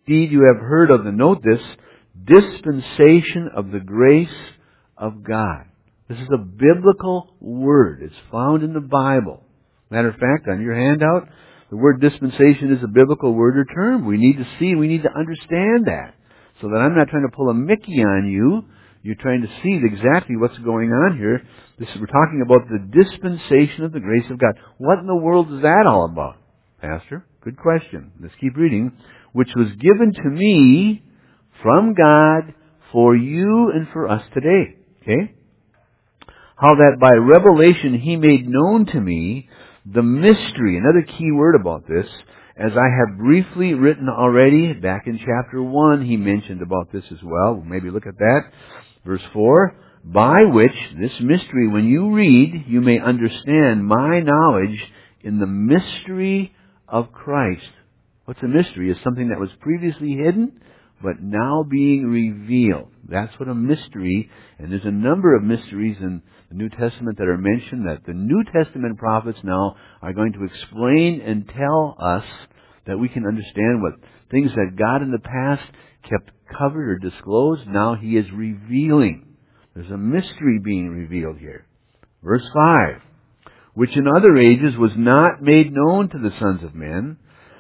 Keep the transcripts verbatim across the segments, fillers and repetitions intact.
indeed you have heard of the, note this, dispensation of the grace of God. This is a biblical word. It's found in the Bible. Matter of fact, on your handout, the word dispensation is a biblical word or term. We need to see, we need to understand that. So that I'm not trying to pull a Mickey on you. You're trying to see exactly what's going on here. This, we're talking about the dispensation of the grace of God. What in the world is that all about, Pastor? Good question. Let's keep reading. Which was given to me from God for you and for us today. Okay? How that by revelation He made known to me the mystery. Another key word about this, as I have briefly written already, back in chapter one, He mentioned about this as well. Maybe look at that. Verse four, by which, this mystery, when you read, you may understand my knowledge in the mystery of Christ. What's a mystery? It's something that was previously hidden, but now being revealed. That's what a mystery, and there's a number of mysteries in the New Testament that are mentioned that the New Testament prophets now are going to explain and tell us that we can understand what things that God in the past kept covered or disclosed, now He is revealing. There's a mystery being revealed here. Verse five, which in other ages was not made known to the sons of men,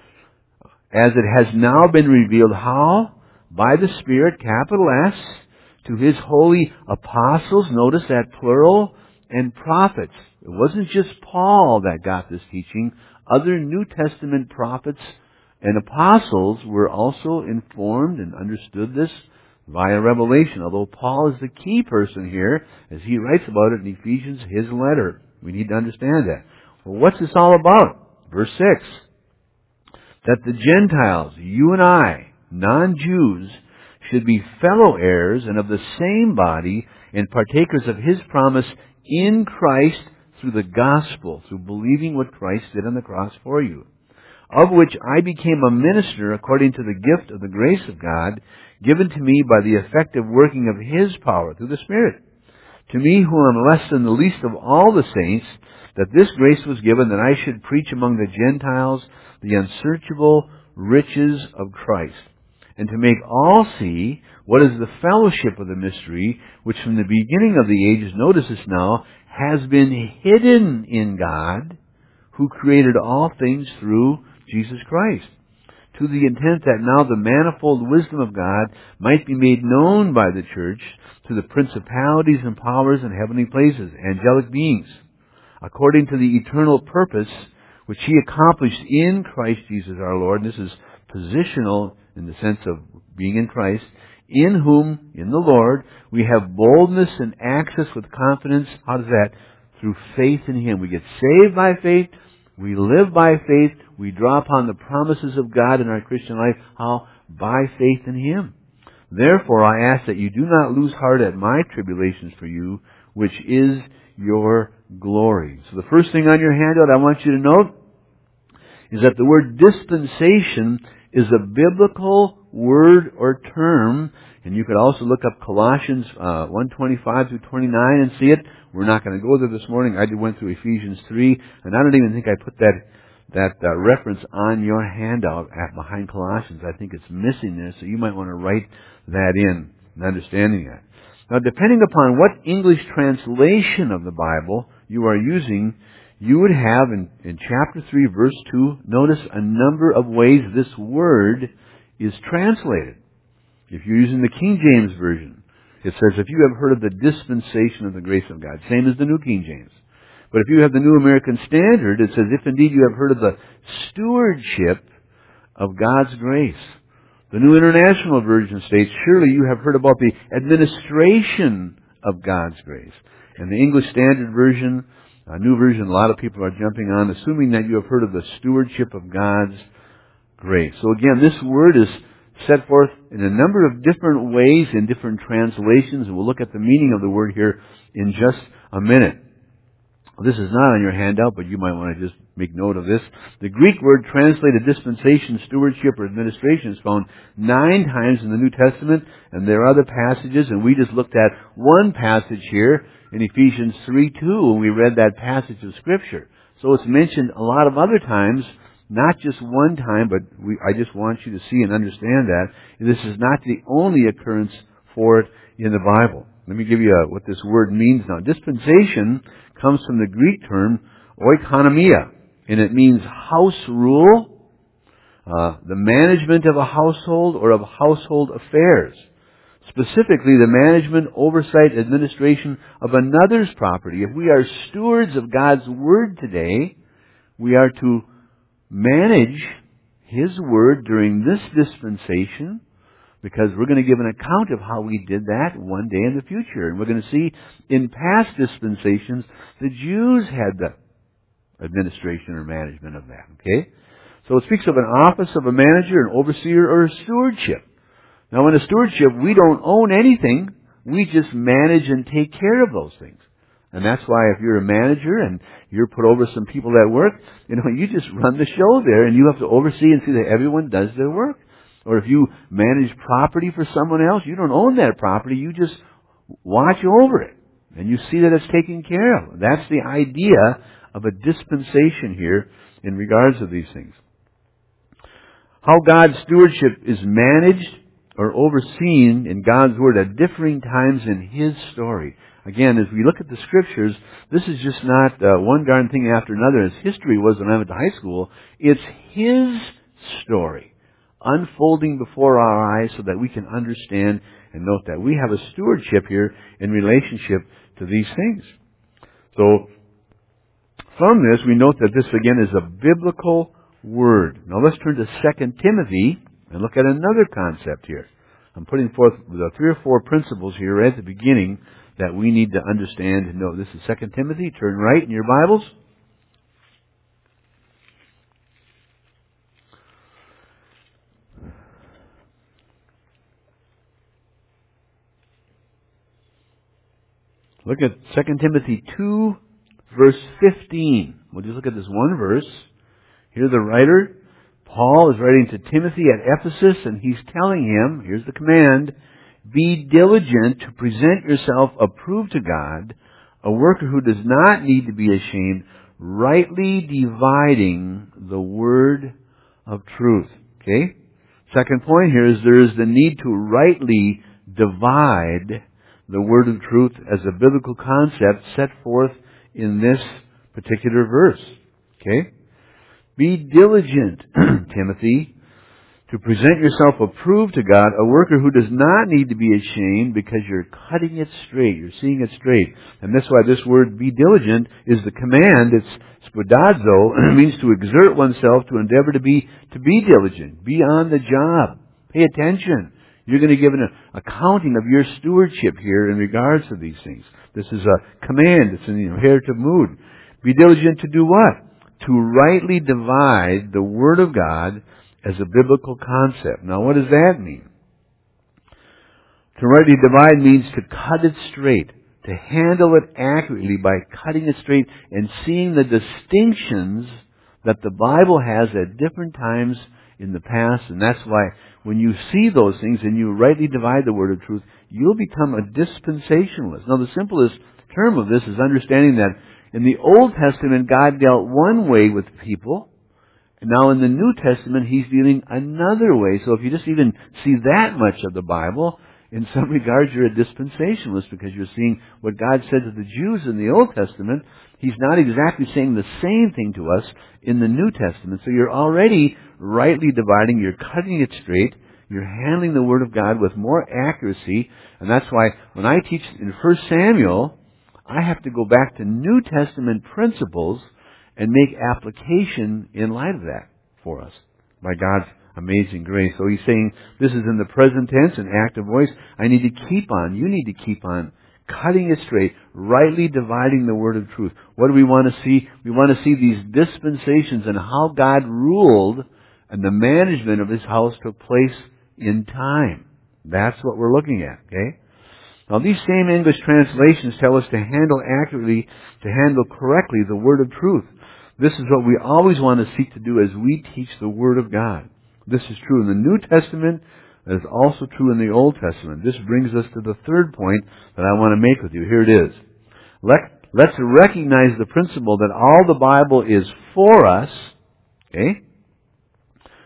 as it has now been revealed. How? By the Spirit, capital S, to His holy apostles, notice that plural, and prophets. It wasn't just Paul that got this teaching. Other New Testament prophets and apostles were also informed and understood this via revelation. Although Paul is the key person here, as he writes about it in Ephesians, his letter. We need to understand that. Well, what's this all about? Verse six. That the Gentiles, you and I, non-Jews, should be fellow heirs and of the same body and partakers of His promise in Christ through the gospel, through believing what Christ did on the cross for you, of which I became a minister according to the gift of the grace of God given to me by the effective working of His power through the Spirit. To me, who am less than the least of all the saints, that this grace was given that I should preach among the Gentiles the unsearchable riches of Christ, and to make all see what is the fellowship of the mystery, which from the beginning of the ages, notice this now, has been hidden in God, who created all things through Jesus Christ, to the intent that now the manifold wisdom of God might be made known by the church to the principalities and powers in heavenly places, angelic beings, according to the eternal purpose which He accomplished in Christ Jesus our Lord. And this is positional in the sense of being in Christ, in whom, in the Lord, we have boldness and access with confidence. How does that? Through faith in Him. We get saved by faith. We live by faith. We draw upon the promises of God in our Christian life. How? By faith in Him. Therefore, I ask that you do not lose heart at my tribulations for you, which is your glory. So the first thing on your handout I want you to note is that the word dispensation is a biblical word or term, and you could also look up Colossians uh, one twenty-five through twenty-nine and see it. We're not going to go there this morning. I went through Ephesians three, and I don't even think I put that that uh, reference on your handout at, behind Colossians. I think it's missing there, so you might want to write that in, and understanding that. Now, depending upon what English translation of the Bible you are using, you would have in, in chapter three, verse two, notice a number of ways this word is translated. If you're using the King James Version, it says, if you have heard of the dispensation of the grace of God, same as the New King James. But if you have the New American Standard, it says, if indeed you have heard of the stewardship of God's grace. The New International Version states, surely you have heard about the administration of God's grace. And the English Standard Version, a New Version, a lot of people are jumping on, assuming that you have heard of the stewardship of God's grace. So again, this word is set forth in a number of different ways in different translations, and we'll look at the meaning of the word here in just a minute. This is not on your handout, but you might want to just make note of this. The Greek word translated dispensation, stewardship, or administration is found nine times in the New Testament, and there are other passages, and we just looked at one passage here in Ephesians three two when we read that passage of Scripture. So it's mentioned a lot of other times not just one time, but we, I just want you to see and understand that this is not the only occurrence for it in the Bible. Let me give you a, what this word means now. Dispensation comes from the Greek term oikonomia, and it means house rule, uh, the management of a household or of household affairs. Specifically, the management, oversight, administration of another's property. If we are stewards of God's Word today, we are to manage His Word during this dispensation, because we're going to give an account of how we did that one day in the future. And we're going to see in past dispensations, the Jews had the administration or management of that. Okay? So it speaks of an office of a manager, an overseer, or a stewardship. Now in a stewardship, we don't own anything. We just manage and take care of those things. And that's why if you're a manager and you're put over some people that work, you know, you just run the show there and you have to oversee and see that everyone does their work. Or if you manage property for someone else, you don't own that property, you just watch over it. And you see that it's taken care of. That's the idea of a dispensation here in regards to these things. How God's stewardship is managed or overseen in God's Word at differing times in His story. Again, as we look at the Scriptures, this is just not uh, one darn thing after another, as history was when I went to high school. It's His story unfolding before our eyes so that we can understand and note that we have a stewardship here in relationship to these things. So, from this, we note that this again is a biblical word. Now let's turn to Second Timothy and look at another concept here. I'm putting forth the three or four principles here right at the beginning that we need to understand and know. This is Second Timothy. Turn right in your Bibles. Look at Second Timothy two, verse fifteen. We'll just look at this one verse. Here the writer, Paul, is writing to Timothy at Ephesus, and he's telling him, here's the command, be diligent to present yourself approved to God, a worker who does not need to be ashamed, rightly dividing the word of truth. Okay? Second point here is there is the need to rightly divide the word of truth as a biblical concept set forth in this particular verse. Okay? Be diligent, Timothy, to present yourself approved to God, a worker who does not need to be ashamed because you're cutting it straight. You're seeing it straight. And that's why this word, be diligent, is the command. It's spodazo. It means to exert oneself, to endeavor to be, to be diligent. Be on the job. Pay attention. You're going to give an accounting of your stewardship here in regards to these things. This is a command. It's an imperative mood. Be diligent to do what? To rightly divide the Word of God as a biblical concept. Now, what does that mean? To rightly divide means to cut it straight, to handle it accurately by cutting it straight and seeing the distinctions that the Bible has at different times in the past. And that's why when you see those things and you rightly divide the word of truth, you'll become a dispensationalist. Now, the simplest term of this is understanding that in the Old Testament, God dealt one way with people. And now in the New Testament, He's dealing another way. So if you just even see that much of the Bible, in some regards you're a dispensationalist because you're seeing what God said to the Jews in the Old Testament. He's not exactly saying the same thing to us in the New Testament. So you're already rightly dividing, you're cutting it straight, you're handling the Word of God with more accuracy. And that's why when I teach in First Samuel, I have to go back to New Testament principles and make application in light of that for us by God's amazing grace. So he's saying this is in the present tense, an active voice. I need to keep on, you need to keep on cutting it straight, rightly dividing the word of truth. What do we want to see? We want to see these dispensations and how God ruled and the management of His house took place in time. That's what we're looking at, okay? Now, these same English translations tell us to handle accurately, to handle correctly the word of truth. This is what we always want to seek to do as we teach the Word of God. This is true in the New Testament. It is also true in the Old Testament. This brings us to the third point that I want to make with you. Here it is. Let, let's recognize the principle that all the Bible is for us, okay?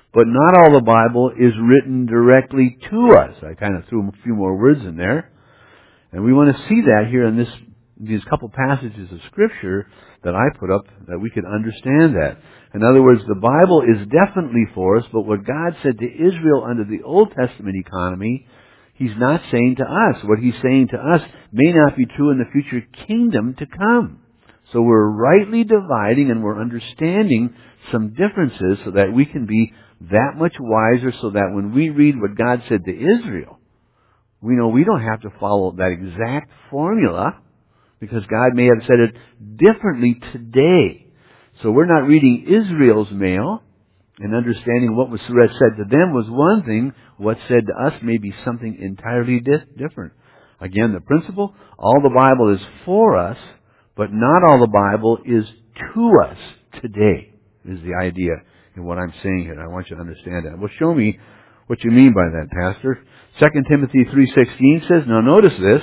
but not all the Bible is written directly to us. I kind of threw a few more words in there. And we want to see that here in this, these couple passages of Scripture that I put up, that we could understand that. In other words, the Bible is definitely for us, but what God said to Israel under the Old Testament economy, He's not saying to us. What He's saying to us may not be true in the future kingdom to come. So we're rightly dividing and we're understanding some differences so that we can be that much wiser, so that when we read what God said to Israel, we know we don't have to follow that exact formula, because God may have said it differently today. So we're not reading Israel's mail and understanding what was said to them was one thing. What's said to us may be something entirely di- different. Again, the principle, all the Bible is for us, but not all the Bible is to us today, is the idea in what I'm saying here. And I want you to understand that. Well, show me what you mean by that, Pastor. Second Timothy three sixteen says, now notice this,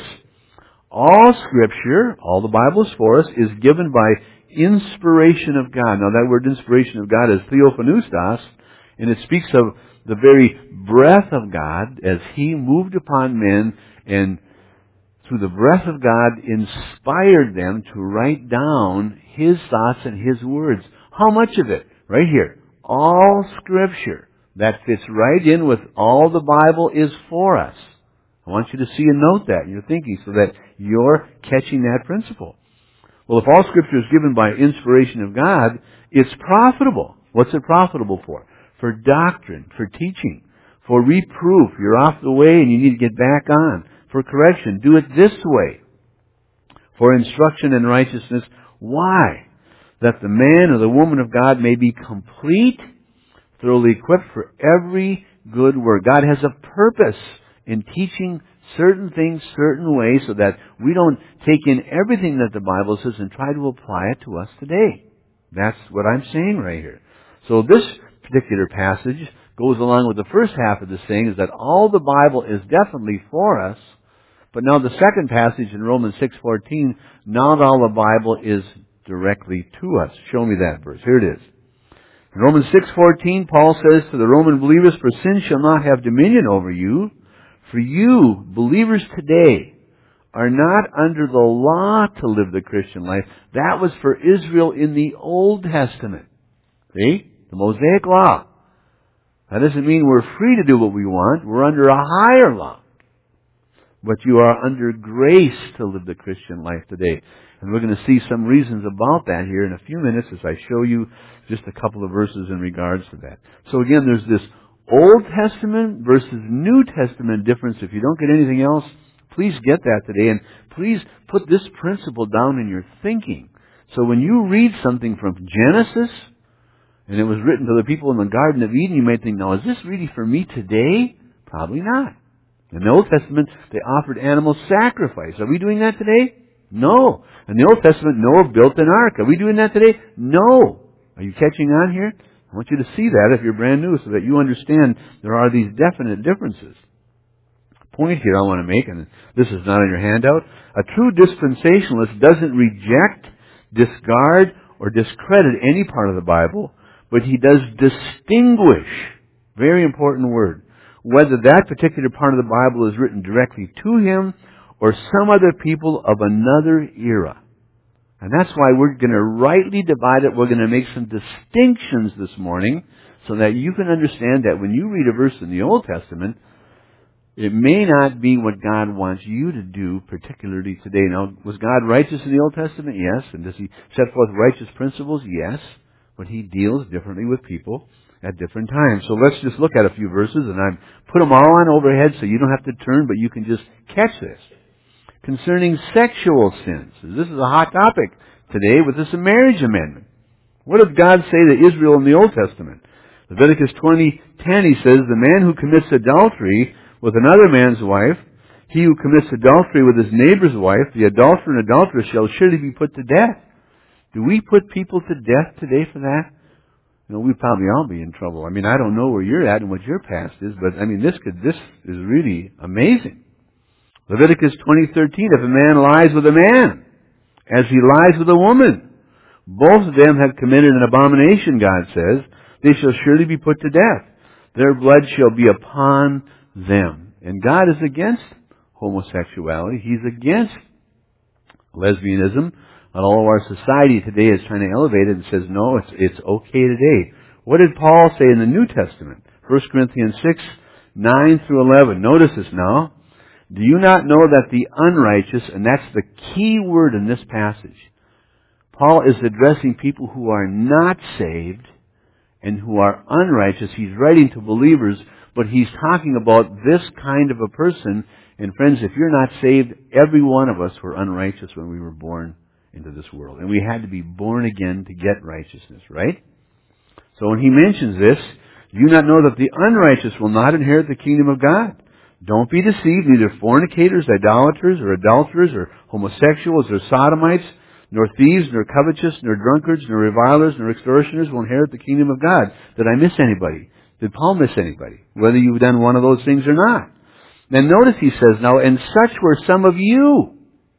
all Scripture, all the Bible is for us, is given by inspiration of God. Now that word inspiration of God is theopneustos, and it speaks of the very breath of God as He moved upon men and through the breath of God inspired them to write down His thoughts and His words. How much of it? Right here. All Scripture. That fits right in with all the Bible is for us. I want you to see and note that in your thinking so that you're catching that principle. Well, if all Scripture is given by inspiration of God, it's profitable. What's it profitable for? For doctrine, for teaching, for reproof. You're off the way and you need to get back on. For correction, do it this way. For instruction in righteousness. Why? That the man or the woman of God may be complete, thoroughly equipped for every good work. God has a purpose in teaching certain things certain ways so that we don't take in everything that the Bible says and try to apply it to us today. That's what I'm saying right here. So this particular passage goes along with the first half of the saying, is that all the Bible is definitely for us, but now the second passage in Romans six fourteen, not all the Bible is directly to us. Show me that verse. Here it is. In Romans six fourteen, Paul says to the Roman believers, for sin shall not have dominion over you, for you, believers today, are not under the law to live the Christian life. That was for Israel in the Old Testament. See? The Mosaic Law. That doesn't mean we're free to do what we want. We're under a higher law. But you are under grace to live the Christian life today. And we're going to see some reasons about that here in a few minutes as I show you just a couple of verses in regards to that. So again, there's this Old Testament versus New Testament difference. If you don't get anything else, please get that today. And please put this principle down in your thinking. So when you read something from Genesis, and it was written to the people in the Garden of Eden, you may think, now is this really for me today? Probably not. In the Old Testament, they offered animal sacrifice. Are we doing that today? No. In the Old Testament, Noah built an ark. Are we doing that today? No. Are you catching on here? I want you to see that if you're brand new so that you understand there are these definite differences. The point here I want to make, and this is not on your handout, a true dispensationalist doesn't reject, discard, or discredit any part of the Bible, but he does distinguish, very important word, whether that particular part of the Bible is written directly to him or some other people of another era. And that's why we're going to rightly divide it. We're going to make some distinctions this morning so that you can understand that when you read a verse in the Old Testament, it may not be what God wants you to do particularly today. Now, was God righteous in the Old Testament? Yes. And does He set forth righteous principles? Yes. But He deals differently with people at different times. So let's just look at a few verses, and I've put them all on overhead so you don't have to turn, but you can just catch this. Concerning sexual sins. This is a hot topic today with this marriage amendment. What did God say to Israel in the Old Testament? Leviticus twenty ten, He says, the man who commits adultery with another man's wife, he who commits adultery with his neighbor's wife, the adulterer and adulteress shall surely be put to death. Do we put people to death today for that? You know, we'd probably all be in trouble. I mean, I don't know where you're at and what your past is, but I mean, this could, this is really amazing. Leviticus twenty thirteen, if a man lies with a man, as he lies with a woman, both of them have committed an abomination, God says, they shall surely be put to death. their blood shall be upon them. And God is against homosexuality. He's against lesbianism. And all of our society today is trying to elevate it and says, no, it's, it's okay today. What did Paul say in the New Testament? First Corinthians six, nine through eleven. Notice this now. Do you not know that the unrighteous, and that's the key word in this passage, Paul is addressing people who are not saved and who are unrighteous. He's writing to believers, but he's talking about this kind of a person. And friends, if you're not saved, every one of us were unrighteous when we were born into this world. And we had to be born again to get righteousness, right? So when he mentions this, do you not know that the unrighteous will not inherit the kingdom of God? Don't be deceived, neither fornicators, idolaters, or adulterers, or homosexuals, or sodomites, nor thieves, nor covetous, nor drunkards, nor revilers, nor extortioners will inherit the kingdom of God. Did I miss anybody? Did Paul miss anybody? Whether you've done one of those things or not. Then notice he says, now, and such were some of you.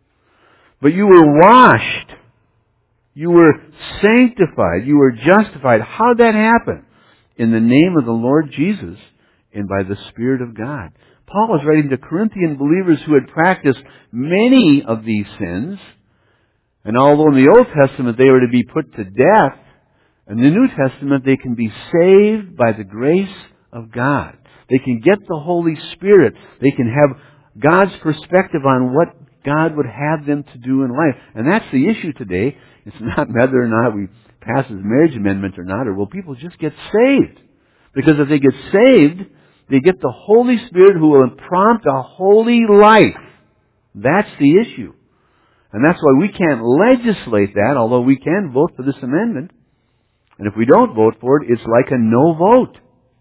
But you were washed. You were sanctified. You were justified. How did that happen? In the name of the Lord Jesus and by the Spirit of God. Paul was writing to Corinthian believers who had practiced many of these sins. And although in the Old Testament they were to be put to death, in the New Testament they can be saved by the grace of God. They can get the Holy Spirit. They can have God's perspective on what God would have them to do in life. And that's the issue today. It's not whether or not we pass His marriage amendment or not, or will people just get saved? Because if they get saved, they get the Holy Spirit who will prompt a holy life. That's the issue. And that's why we can't legislate that, although we can vote for this amendment. And if we don't vote for it, it's like a no vote.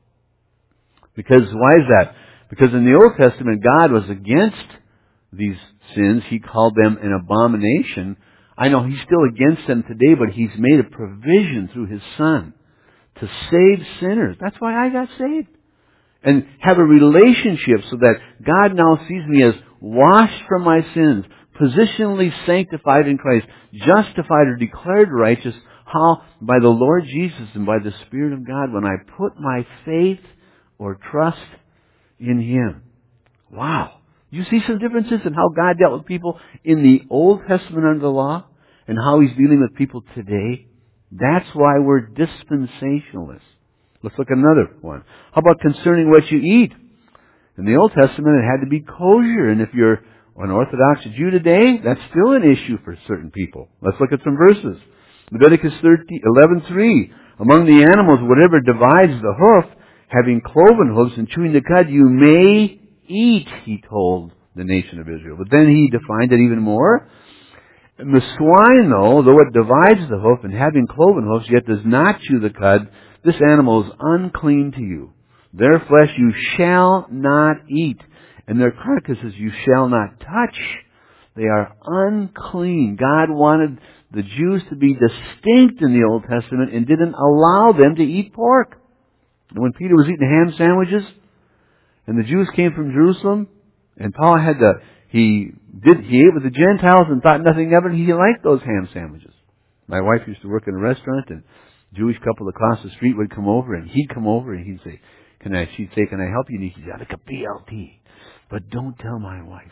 Because why is that? Because in the Old Testament, God was against these sins. He called them an abomination. I know He's still against them today, but He's made a provision through His Son to save sinners. That's why I got saved. And have a relationship so that God now sees me as washed from my sins, positionally sanctified in Christ, justified or declared righteous. How? By the Lord Jesus and by the Spirit of God when I put my faith or trust in Him. Wow. You see some differences in how God dealt with people in the Old Testament under the law and how He's dealing with people today. That's why we're dispensationalists. Let's look at another one. How about concerning what you eat? In the Old Testament, it had to be kosher. And if you're an Orthodox Jew today, that's still an issue for certain people. Let's look at some verses. Leviticus eleven three. Among the animals, whatever divides the hoof, having cloven hoofs and chewing the cud, you may eat, He told the nation of Israel. But then He defined it even more. And the swine, though, though it divides the hoof and having cloven hoofs, yet does not chew the cud, this animal is unclean to you. Their flesh you shall not eat, and their carcasses you shall not touch. They are unclean. God wanted the Jews to be distinct in the Old Testament and didn't allow them to eat pork. And when Peter was eating ham sandwiches, and the Jews came from Jerusalem, and Paul had to, he did, he ate with the Gentiles and thought nothing of it. He liked those ham sandwiches. My wife used to work in a restaurant, and a Jewish couple across the street would come over, and he'd come over, and he'd say, "Can I?" She'd say, "Can I help you?" And he'd say, "I'd like a B L T, but don't tell my wife."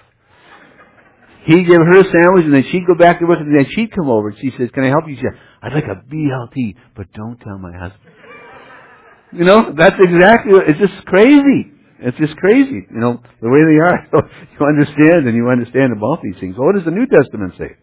He'd give her a sandwich, and then she'd go back to work, and then she'd come over, and she says, "Can I help you?" She said, "I'd like a B L T, but don't tell my husband." You know, that's exactly what, it's just crazy. It's just crazy, you know, the way they are. So you understand, and you understand about these things. Well, what does the New Testament say?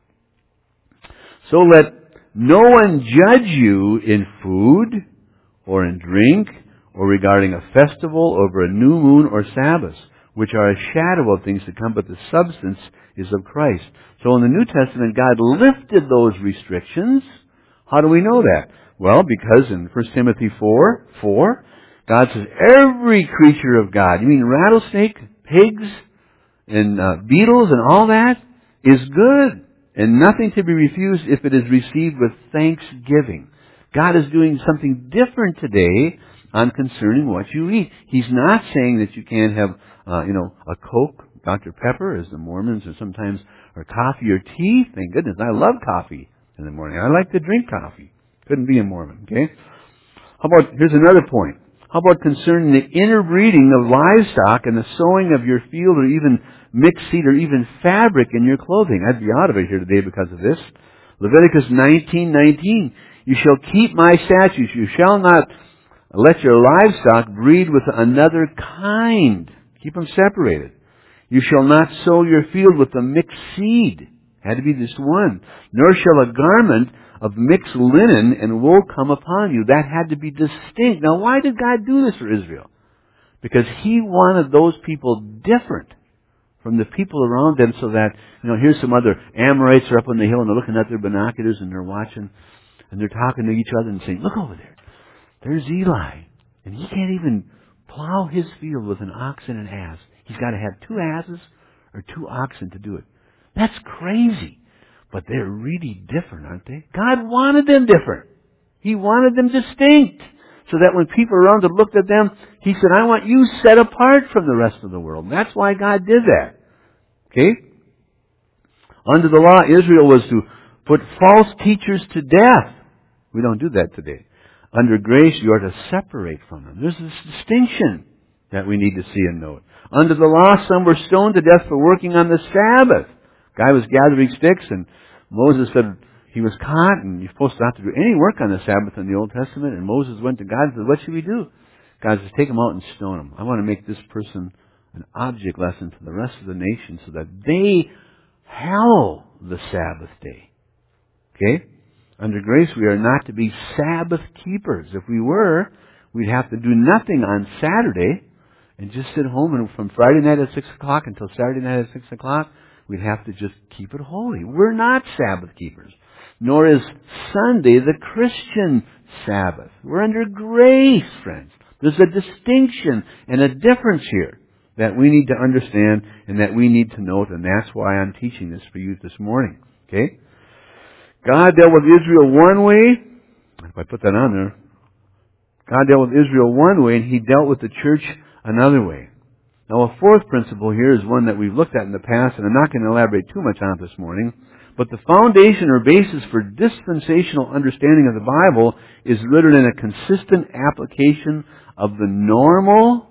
So let no one judge you in food, or in drink, or regarding a festival, over a new moon, or Sabbath, which are a shadow of things to come, but the substance is of Christ. So in the New Testament, God lifted those restrictions. How do we know that? Well, because in First Timothy four, four, God says, every creature of God, you mean rattlesnake, pigs, and uh, beetles, and all that, is good, and nothing to be refused if it is received with thanksgiving. God is doing something different today on concerning what you eat. He's not saying that you can't have, uh, you know, a Coke, Doctor Pepper, as the Mormons, or sometimes, or coffee or tea. Thank goodness, I love coffee in the morning. I like to drink coffee. Couldn't be a Mormon, okay? How about, here's another point. How about concerning the interbreeding of livestock and the sowing of your field, or even mixed seed, or even fabric in your clothing? I'd be out of it here today because of this. Leviticus nineteen nineteen. You shall keep my statutes. You shall not let your livestock breed with another kind. Keep them separated. You shall not sow your field with a mixed seed. Had to be just one. Nor shall a garment of mixed linen and wool come upon you. That had to be distinct. Now, why did God do this for Israel? Because He wanted those people different from the people around them, so that, you know, here's some other Amorites are up on the hill and they're looking at their binoculars and they're watching and they're talking to each other and saying, look over there. There's Eli. And he can't even plow his field with an ox and an ass. He's got to have two asses or two oxen to do it. That's crazy. But they're really different, aren't they? God wanted them different. He wanted them distinct. So that when people around them looked at them, He said, I want you set apart from the rest of the world. And that's why God did that. Okay? Under the law, Israel was to put false teachers to death. We don't do that today. Under grace, you are to separate from them. There's this distinction that we need to see and note. Under the law, some were stoned to death for working on the Sabbath. Guy was gathering sticks, and Moses said he was caught, and you're supposed not to do any work on the Sabbath in the Old Testament. And Moses went to God and said, what should we do? God says, take him out and stone him. I want to make this person an object lesson to the rest of the nation so that they hallow the Sabbath day. Okay? Under grace, we are not to be Sabbath keepers. If we were, we'd have to do nothing on Saturday and just sit home, and from Friday night at six o'clock until Saturday night at six o'clock, we'd have to just keep it holy. We're not Sabbath keepers. Nor is Sunday the Christian Sabbath. We're under grace, friends. There's a distinction and a difference here that we need to understand and that we need to note, and that's why I'm teaching this for you this morning. Okay? God dealt with Israel one way. If I put that on there. God dealt with Israel one way, and He dealt with the church another way. Now, a fourth principle here is one that we've looked at in the past, and I'm not going to elaborate too much on it this morning. But the foundation or basis for dispensational understanding of the Bible is rooted in a consistent application of the normal,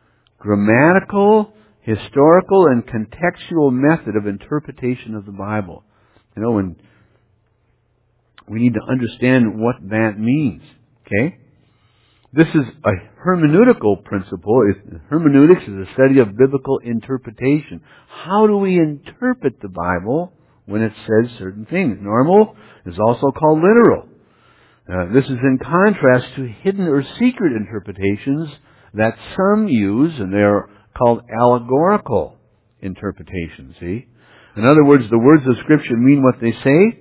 grammatical, historical, and contextual method of interpretation of the Bible. You know, and we need to understand what that means. Okay? This is a hermeneutical principle. Hermeneutics is a study of biblical interpretation. How do we interpret the Bible when it says certain things? Normal is also called literal. Uh, this is in contrast to hidden or secret interpretations that some use, and they're called allegorical interpretations. See? In other words, the words of Scripture mean what they say,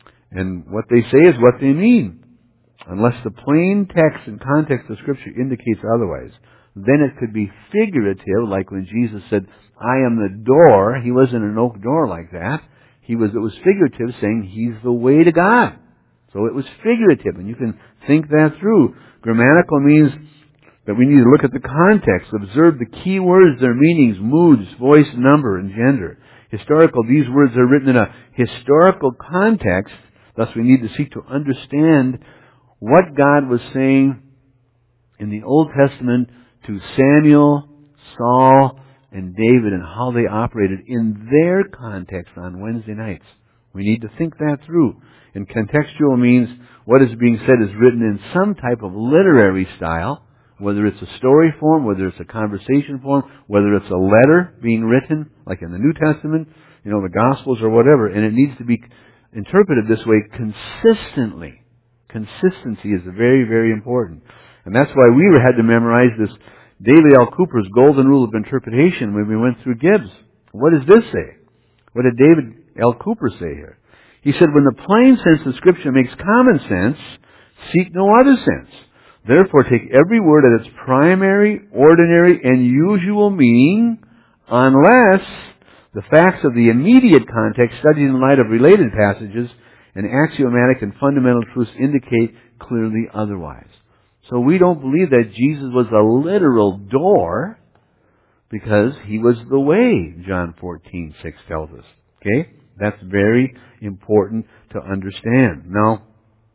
and what they say is what they mean. Unless the plain text and context of Scripture indicates otherwise. Then it could be figurative, like when Jesus said, I am the door. He wasn't an oak door like that. He was, it was figurative, saying He's the way to God. So it was figurative, and you can think that through. Grammatical means that we need to look at the context, observe the key words, their meanings, moods, voice, number, and gender. Historical, these words are written in a historical context, thus we need to seek to understand what God was saying in the Old Testament to Samuel, Saul, and David, and how they operated in their context on Wednesday nights. We need to think that through. And contextual means what is being said is written in some type of literary style, whether it's a story form, whether it's a conversation form, whether it's a letter being written, like in the New Testament, you know, the Gospels or whatever, and it needs to be interpreted this way consistently. Consistency is very, very important. And that's why we had to memorize this David L. Cooper's Golden Rule of Interpretation when we went through Gibbs. What does this say? What did David L. Cooper say here? He said, when the plain sense of Scripture makes common sense, seek no other sense. Therefore, take every word at its primary, ordinary, and usual meaning, unless the facts of the immediate context studied in light of related passages and axiomatic and fundamental truths indicate clearly otherwise. So we don't believe that Jesus was a literal door because He was the way, John fourteen six tells us. Okay? That's very important to understand. Now,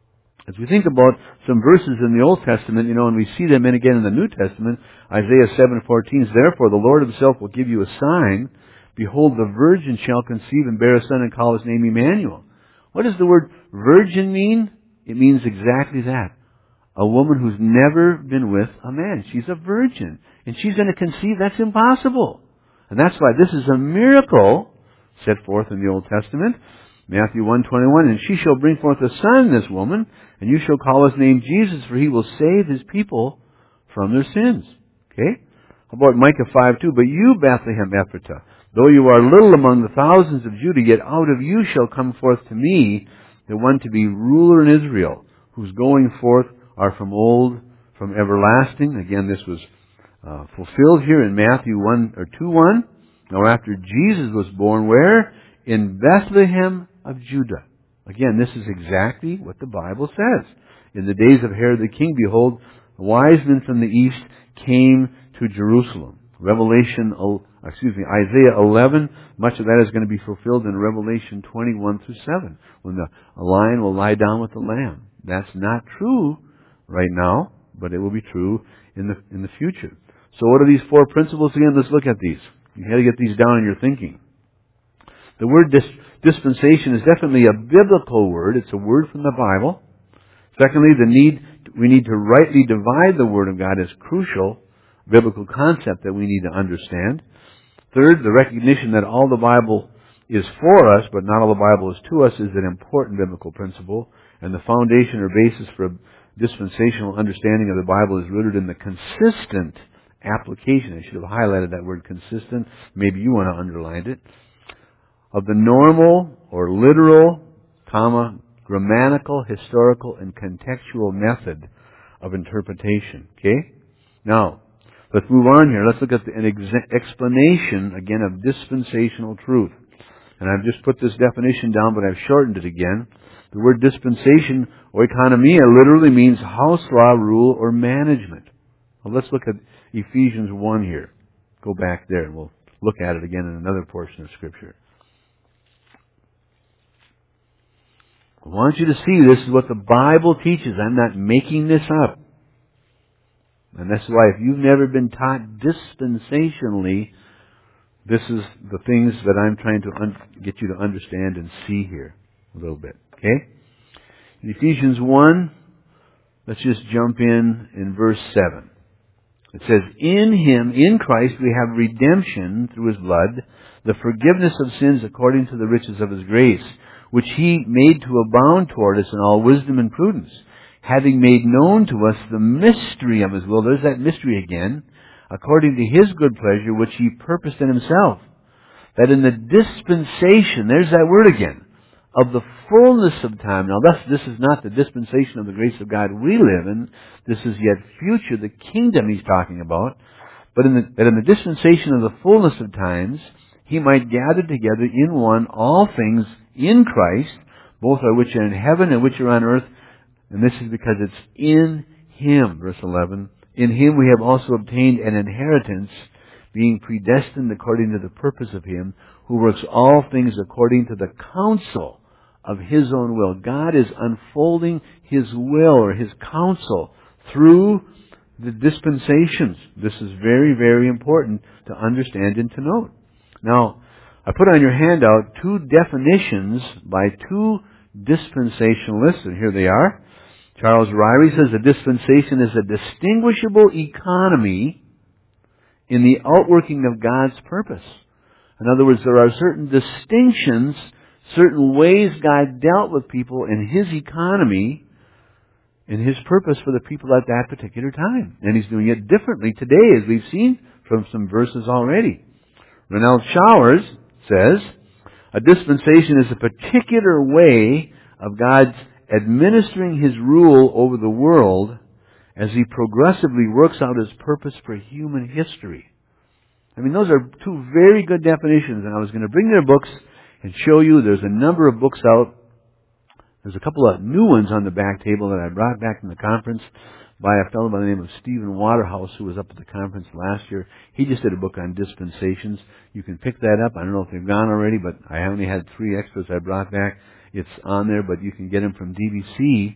As we think about some verses in the Old Testament, you know, and we see them in again in the New Testament, Isaiah seven fourteen, therefore the Lord himself will give you a sign. Behold, the virgin shall conceive and bear a son and call his name Emmanuel. What does the word virgin mean? It means exactly that. A woman who's never been with a man. She's a virgin. And she's going to conceive. That's impossible. And that's why this is a miracle set forth in the Old Testament. Matthew one twenty-one, and she shall bring forth a son, this woman, and you shall call his name Jesus, for he will save his people from their sins. Okay? How about Micah five two? But you, Bethlehem Ephratah, though you are little among the thousands of Judah, yet out of you shall come forth to me the one to be ruler in Israel, whose going forth are from old, from everlasting. Again, this was uh, fulfilled here in Matthew one or two one. Now after Jesus was born, where? In Bethlehem of Judah. Again, this is exactly what the Bible says. In the days of Herod the king, behold, wise men from the east came to Jerusalem. Revelation, excuse me, Isaiah eleven, much of that is going to be fulfilled in Revelation twenty-one through seven, when the a lion will lie down with the lamb. That's not true right now, but it will be true in the in the future. So what are these four principles again? Let's look at these. You got to get these down in your thinking. The word dis- dispensation is definitely a biblical word. It's a word from the Bible. Secondly, the need we need to rightly divide the Word of God is crucial biblical concept that we need to understand. Third, the recognition that all the Bible is for us, but not all the Bible is to us, is an important biblical principle. And the foundation or basis for a dispensational understanding of the Bible is rooted in the consistent application. I should have highlighted that word consistent. Maybe you want to underline it. Of the normal or literal, comma, grammatical, historical, and contextual method of interpretation. Okay? Now, let's move on here. Let's look at the, an ex- explanation, again, of dispensational truth. And I've just put this definition down, but I've shortened it again. The word dispensation, oikonomia, literally means house law, rule, or management. Well, let's look at Ephesians one here. Go back there, and we'll look at it again in another portion of Scripture. I want you to see this is what the Bible teaches. I'm not making this up. And that's why if you've never been taught dispensationally, this is the things that I'm trying to un- get you to understand and see here a little bit. Okay? In Ephesians one, let's just jump in in verse seven. It says, in Him, in Christ, we have redemption through His blood, the forgiveness of sins according to the riches of His grace, which He made to abound toward us in all wisdom and prudence, having made known to us the mystery of His will. There's that mystery again. According to His good pleasure, which He purposed in Himself, that in the dispensation, there's that word again, of the fullness of time. Now, thus, this is not the dispensation of the grace of God we live in. This is yet future, the kingdom He's talking about. But in the, that in the dispensation of the fullness of times, He might gather together in one all things in Christ, both are which are in heaven and which are on earth. And this is because it's in Him, verse eleven. In Him we have also obtained an inheritance, being predestined according to the purpose of Him, who works all things according to the counsel of His own will. God is unfolding His will or His counsel through the dispensations. This is very, very important to understand and to note. Now, I put on your handout two definitions by two dispensationalists, and here they are. Charles Ryrie says a dispensation is a distinguishable economy in the outworking of God's purpose. In other words, there are certain distinctions, certain ways God dealt with people in His economy, in His purpose for the people at that particular time. And He's doing it differently today, as we've seen from some verses already. Renald Showers says, a dispensation is a particular way of God's administering His rule over the world as He progressively works out His purpose for human history. I mean, those are two very good definitions, and I was going to bring their books and show you. There's a number of books out. There's a couple of new ones on the back table that I brought back from the conference by a fellow by the name of Stephen Waterhouse, who was up at the conference last year. He just did a book on dispensations. You can pick that up. I don't know if they've gone already, but I only had three extras I brought back. It's on there, but you can get them from D B C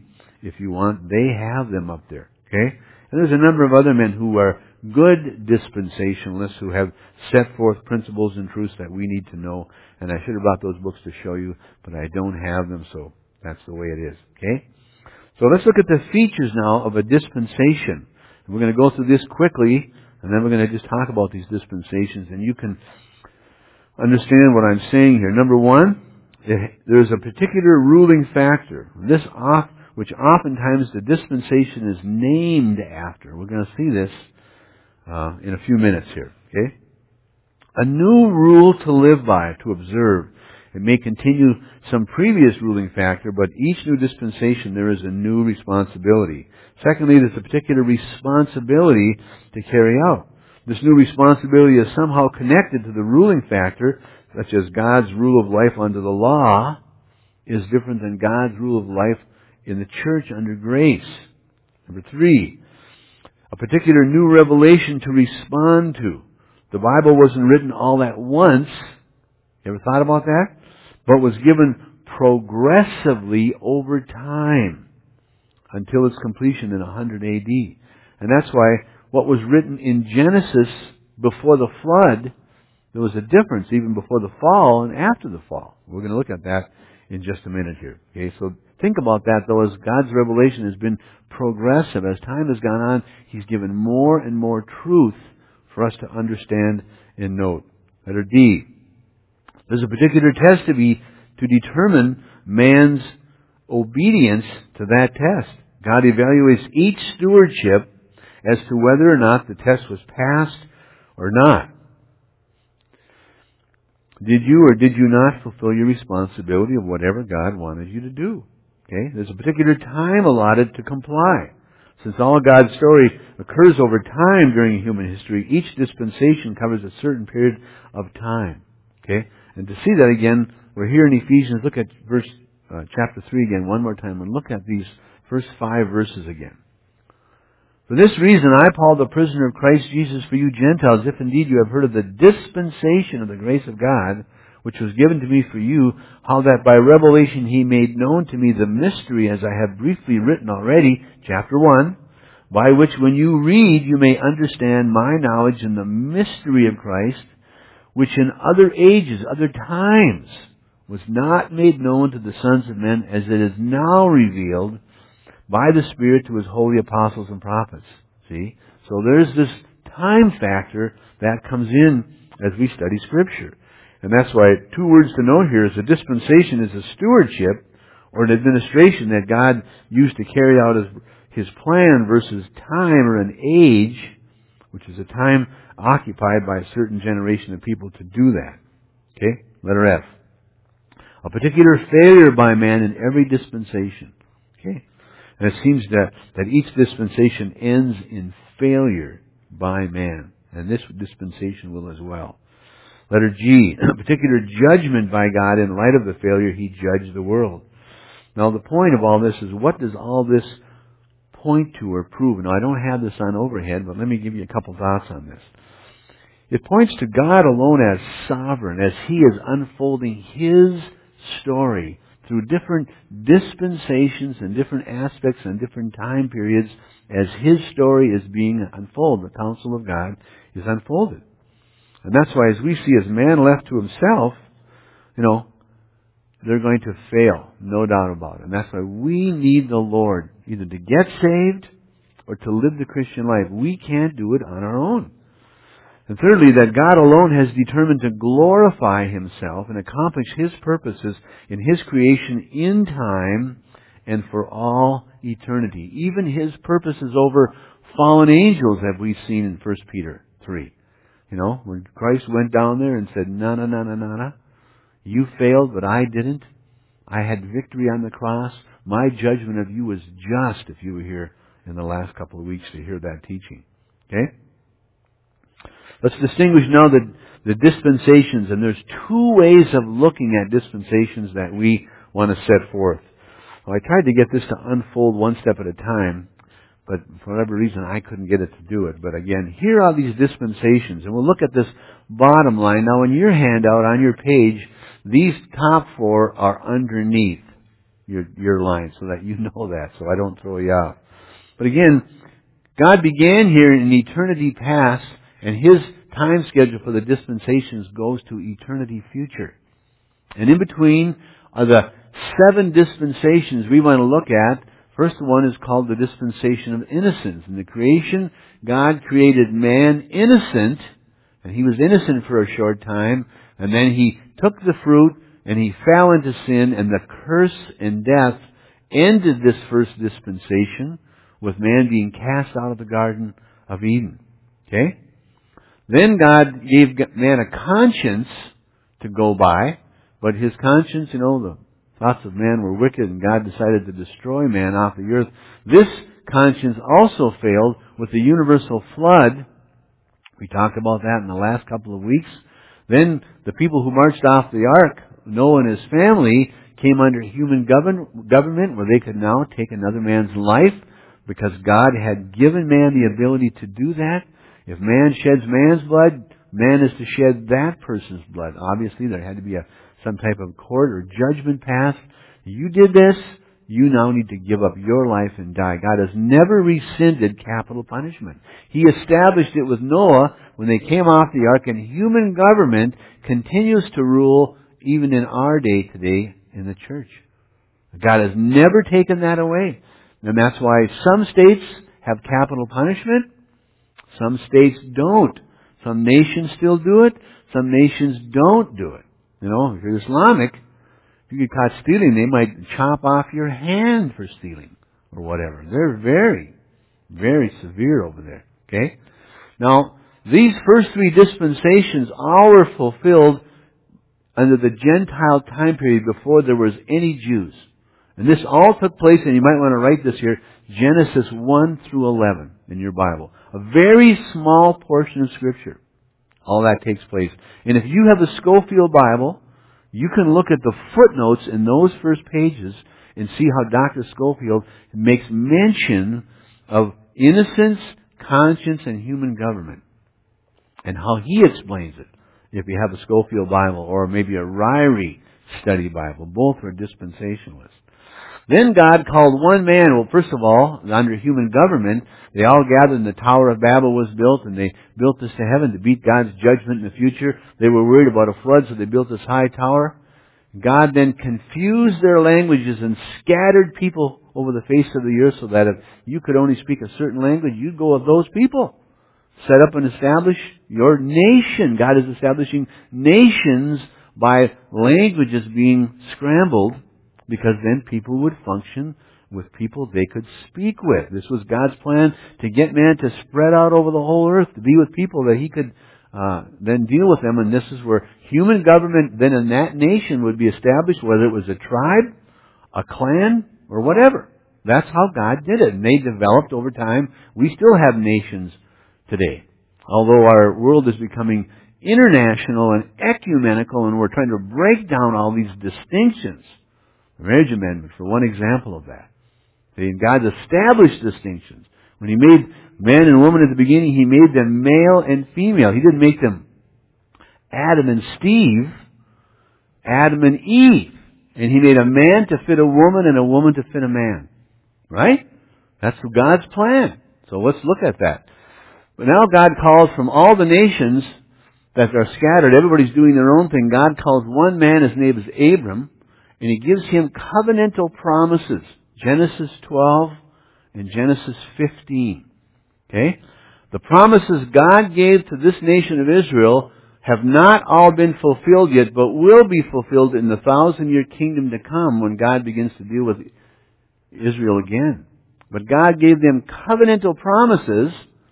if you want. They have them up there. Okay? And there's a number of other men who are good dispensationalists who have set forth principles and truths that we need to know. And I should have brought those books to show you, but I don't have them, so that's the way it is. Okay? So let's look at the features now of a dispensation. And we're going to go through this quickly, and then we're going to just talk about these dispensations, and you can understand what I'm saying here. Number one, there's a particular ruling factor. This off, which oftentimes the dispensation is named after. We're going to see this uh, in a few minutes here. Okay? A new rule to live by, to observe. It may continue some previous ruling factor, but each new dispensation there is a new responsibility. Secondly, there's a particular responsibility to carry out. This new responsibility is somehow connected to the ruling factor, such as God's rule of life under the law is different than God's rule of life in the church under grace. Number three, a particular new revelation to respond to. The Bible wasn't written all at once. You ever thought about that? But was given progressively over time until its completion in one hundred A D. And that's why what was written in Genesis before the flood, there was a difference even before the fall and after the fall. We're going to look at that in just a minute here. Okay, so think about that though, as God's revelation has been progressive. As time has gone on, He's given more and more truth for us to understand and note. Letter D. There's a particular test to be to determine man's obedience to that test. God evaluates each stewardship as to whether or not the test was passed or not. Did you or did you not fulfill your responsibility of whatever God wanted you to do? Okay? There's a particular time allotted to comply. Since all God's story occurs over time during human history, each dispensation covers a certain period of time. Okay? And to see that again, we're here in Ephesians. Look at verse uh, chapter three again one more time and look at these first five verses again. For this reason, I, Paul, the prisoner of Christ Jesus, for you Gentiles, if indeed you have heard of the dispensation of the grace of God, which was given to me for you, how that by revelation He made known to me the mystery, as I have briefly written already, chapter one, by which when you read you may understand my knowledge in the mystery of Christ, which in other ages, other times, was not made known to the sons of men, as it is now revealed by the Spirit to His holy apostles and prophets. See? So there's this time factor that comes in as we study Scripture. And that's why two words to know here is a dispensation is a stewardship or an administration that God used to carry out His, His plan versus time or an age, which is a time occupied by a certain generation of people to do that. Okay? Letter F. A particular failure by man in every dispensation. Okay? And it seems that, that each dispensation ends in failure by man. And this dispensation will as well. Letter G. A particular judgment by God in light of the failure He judged the world. Now the point of all this is, what does all this point to or prove? Now I don't have this on overhead, but let me give you a couple thoughts on this. It points to God alone as sovereign, as He is unfolding His story through different dispensations and different aspects and different time periods as His story is being unfolded. The counsel of God is unfolded. And that's why as we see as man left to himself, you know, they're going to fail, no doubt about it. And that's why we need the Lord, either to get saved or to live the Christian life. We can't do it on our own. And thirdly, that God alone has determined to glorify Himself and accomplish His purposes in His creation in time and for all eternity. Even His purposes over fallen angels have we seen in First Peter three. You know, when Christ went down there and said, no, no, no, no, no, no. You failed, but I didn't. I had victory on the cross. My judgment of you was just, if you were here in the last couple of weeks to hear that teaching. Okay? Let's distinguish now the, the dispensations, and there's two ways of looking at dispensations that we want to set forth. Well, I tried to get this to unfold one step at a time, but for whatever reason I couldn't get it to do it. But again, here are these dispensations, and we'll look at this bottom line. Now in your handout on your page, these top four are underneath. your, your line so that you know that, so I don't throw you out. But again, God began here in eternity past, and His time schedule for the dispensations goes to eternity future. And in between are the seven dispensations we want to look at. First one is called the dispensation of innocence. In the creation, God created man innocent, and he was innocent for a short time, and then He took the fruit, and he fell into sin, and the curse and death ended this first dispensation with man being cast out of the Garden of Eden. Okay? Then God gave man a conscience to go by, but his conscience, you know, the thoughts of man were wicked, and God decided to destroy man off the earth. This conscience also failed with the universal flood. We talked about that in the last couple of weeks. Then the people who marched off the ark, Noah and his family, came under human govern, government where they could now take another man's life because God had given man the ability to do that. If man sheds man's blood, man is to shed that person's blood. Obviously, there had to be a some type of court or judgment passed. You did this, you now need to give up your life and die. God has never rescinded capital punishment. He established it with Noah when they came off the ark, and human government continues to rule even in our day today in the church. God has never taken that away. And that's why some states have capital punishment, some states don't. Some nations still do it, some nations don't do it. You know, if you're Islamic, if you get caught stealing, they might chop off your hand for stealing or whatever. They're very, very severe over there. Okay? Now, these first three dispensations all were fulfilled under the Gentile time period before there was any Jews. And this all took place, and you might want to write this here, Genesis one through eleven in your Bible. A very small portion of Scripture. All that takes place. And if you have the Scofield Bible, you can look at the footnotes in those first pages and see how Doctor Scofield makes mention of innocence, conscience, and human government. And how he explains it. If you have a Scofield Bible or maybe a Ryrie Study Bible. Both are dispensationalists. Then God called one man. Well, first of all, under human government, they all gathered and the Tower of Babel was built, and they built this to heaven to beat God's judgment in the future. They were worried about a flood, so they built this high tower. God then confused their languages and scattered people over the face of the earth so that if you could only speak a certain language, you'd go with those people. Set up and establish your nation. God is establishing nations by languages being scrambled, because then people would function with people they could speak with. This was God's plan to get man to spread out over the whole earth, to be with people that He could uh, then deal with them. And this is where human government then in that nation would be established, whether it was a tribe, a clan, or whatever. That's how God did it. And they developed over time. We still have nations today. Although our world is becoming international and ecumenical, and we're trying to break down all these distinctions. The marriage amendment, for one example of that. See, God established distinctions. When He made man and woman at the beginning, He made them male and female. He didn't make them Adam and Steve, Adam and Eve. And He made a man to fit a woman and a woman to fit a man. Right? That's God's plan. So let's look at that. But now God calls from all the nations that are scattered. Everybody's doing their own thing. God calls one man, his name is Abram. And He gives him covenantal promises. Genesis twelve and Genesis fifteen. Okay? The promises God gave to this nation of Israel have not all been fulfilled yet, but will be fulfilled in the thousand-year kingdom to come when God begins to deal with Israel again. But God gave them covenantal promises.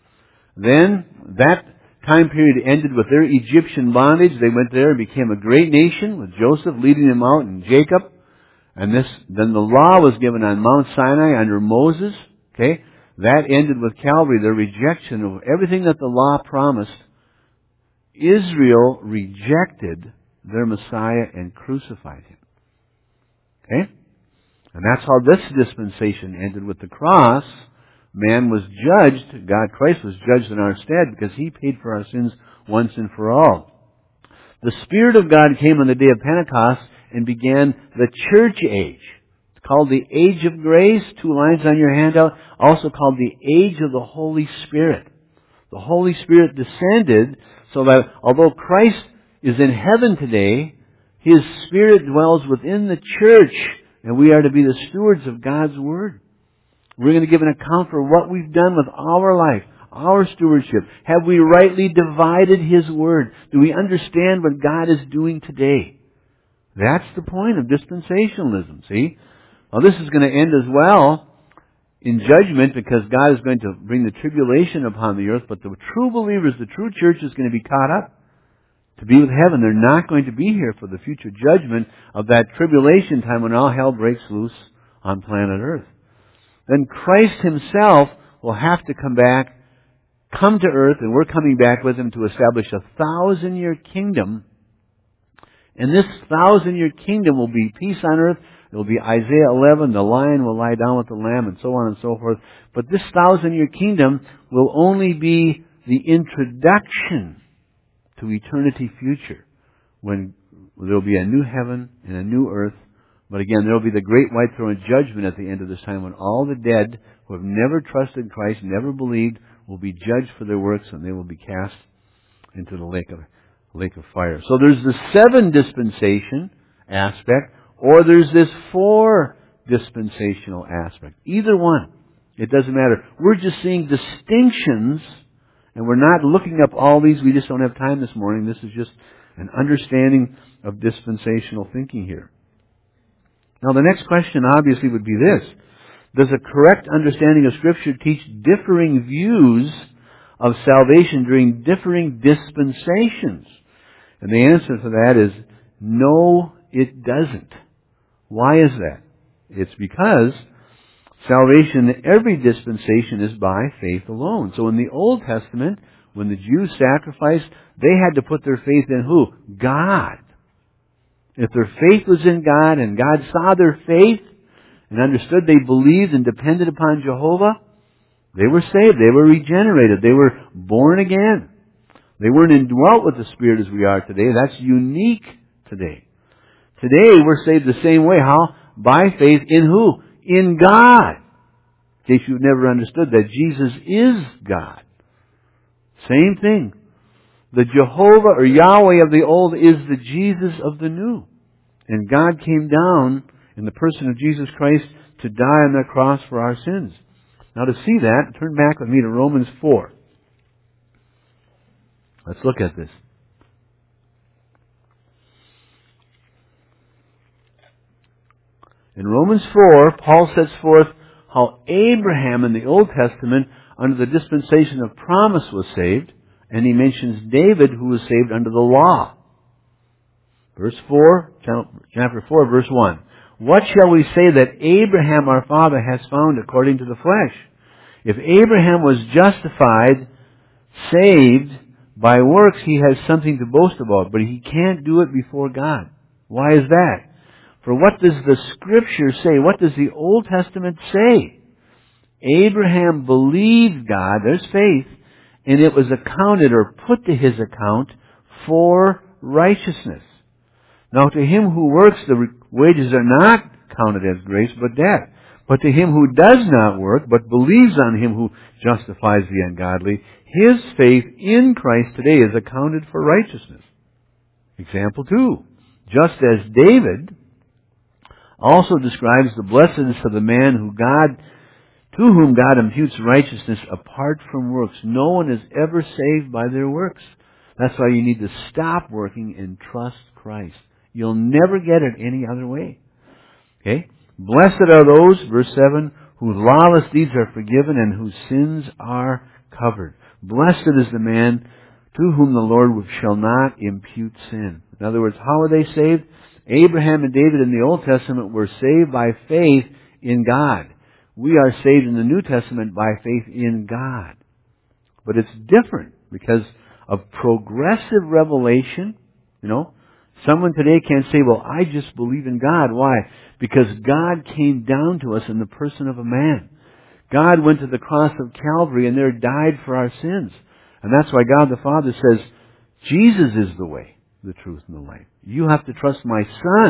Then that time period ended with their Egyptian bondage. They went there and became a great nation with Joseph leading them out and Jacob. And this, then the law was given on Mount Sinai under Moses. Okay? That ended with Calvary, their rejection of everything that the law promised. Israel rejected their Messiah and crucified Him. Okay? And that's how this dispensation ended with the cross. Man was judged, God, Christ was judged in our stead because He paid for our sins once and for all. The Spirit of God came on the day of Pentecost and began the church age. It's called the age of grace, two lines on your handout, also called the age of the Holy Spirit. The Holy Spirit descended so that although Christ is in heaven today, His Spirit dwells within the church, and we are to be the stewards of God's Word. We're going to give an account for what we've done with our life, our stewardship. Have we rightly divided His Word? Do we understand what God is doing today? That's the point of dispensationalism, see? Well, this is going to end as well in judgment because God is going to bring the tribulation upon the earth, but the true believers, the true church is going to be caught up to be with heaven. They're not going to be here for the future judgment of that tribulation time when all hell breaks loose on planet earth. Then Christ Himself will have to come back, come to earth, and we're coming back with Him to establish a thousand-year kingdom. And this thousand-year kingdom will be peace on earth. It will be Isaiah eleven, the lion will lie down with the lamb, and so on and so forth. But this thousand-year kingdom will only be the introduction to eternity future, when there will be a new heaven and a new earth. But again, there will be the great white throne judgment at the end of this time when all the dead who have never trusted Christ, never believed, will be judged for their works, and they will be cast into the lake of, lake of fire. So there's the seven dispensation aspect, or there's this four dispensational aspect. Either one. It doesn't matter. We're just seeing distinctions, and we're not looking up all these. We just don't have time this morning. This is just an understanding of dispensational thinking here. Now the next question obviously would be this. Does a correct understanding of Scripture teach differing views of salvation during differing dispensations? And the answer to that is no, it doesn't. Why is that? It's because salvation in every dispensation is by faith alone. So in the Old Testament, when the Jews sacrificed, they had to put their faith in who? God. If their faith was in God and God saw their faith and understood they believed and depended upon Jehovah, they were saved. They were regenerated. They were born again. They weren't indwelt with the Spirit as we are today. That's unique today. Today we're saved the same way. How? By faith in who? In God. In case you've never understood that Jesus is God. Same thing. The Jehovah or Yahweh of the old is the Jesus of the new. And God came down in the person of Jesus Christ to die on that cross for our sins. Now to see that, turn back with me to Romans four. Let's look at this. In Romans four, Paul sets forth how Abraham in the Old Testament, under the dispensation of promise, was saved. And he mentions David, who was saved under the law. Verse four, chapter four, verse one. What shall we say that Abraham our father has found according to the flesh? If Abraham was justified, saved by works, he has something to boast about, but he can't do it before God. Why is that? For what does the Scripture say? What does the Old Testament say? Abraham believed God, there's faith, and it was accounted or put to his account for righteousness. Now to him who works, the wages are not counted as grace, but debt. But to him who does not work, but believes on Him who justifies the ungodly, his faith in Christ today is accounted for righteousness. Example two. Just as David also describes the blessedness of the man who God, to whom God imputes righteousness apart from works. No one is ever saved by their works. That's why you need to stop working and trust Christ. You'll never get it any other way. Okay? Blessed are those, verse seven, whose lawless deeds are forgiven and whose sins are covered. Blessed is the man to whom the Lord shall not impute sin. In other words, how are they saved? Abraham and David in the Old Testament were saved by faith in God. We are saved in the New Testament by faith in God. But it's different because of progressive revelation. You know, someone today can't say, well, I just believe in God. Why? Because God came down to us in the person of a man. God went to the cross of Calvary and there died for our sins. And that's why God the Father says, Jesus is the way, the truth, and the life. You have to trust my Son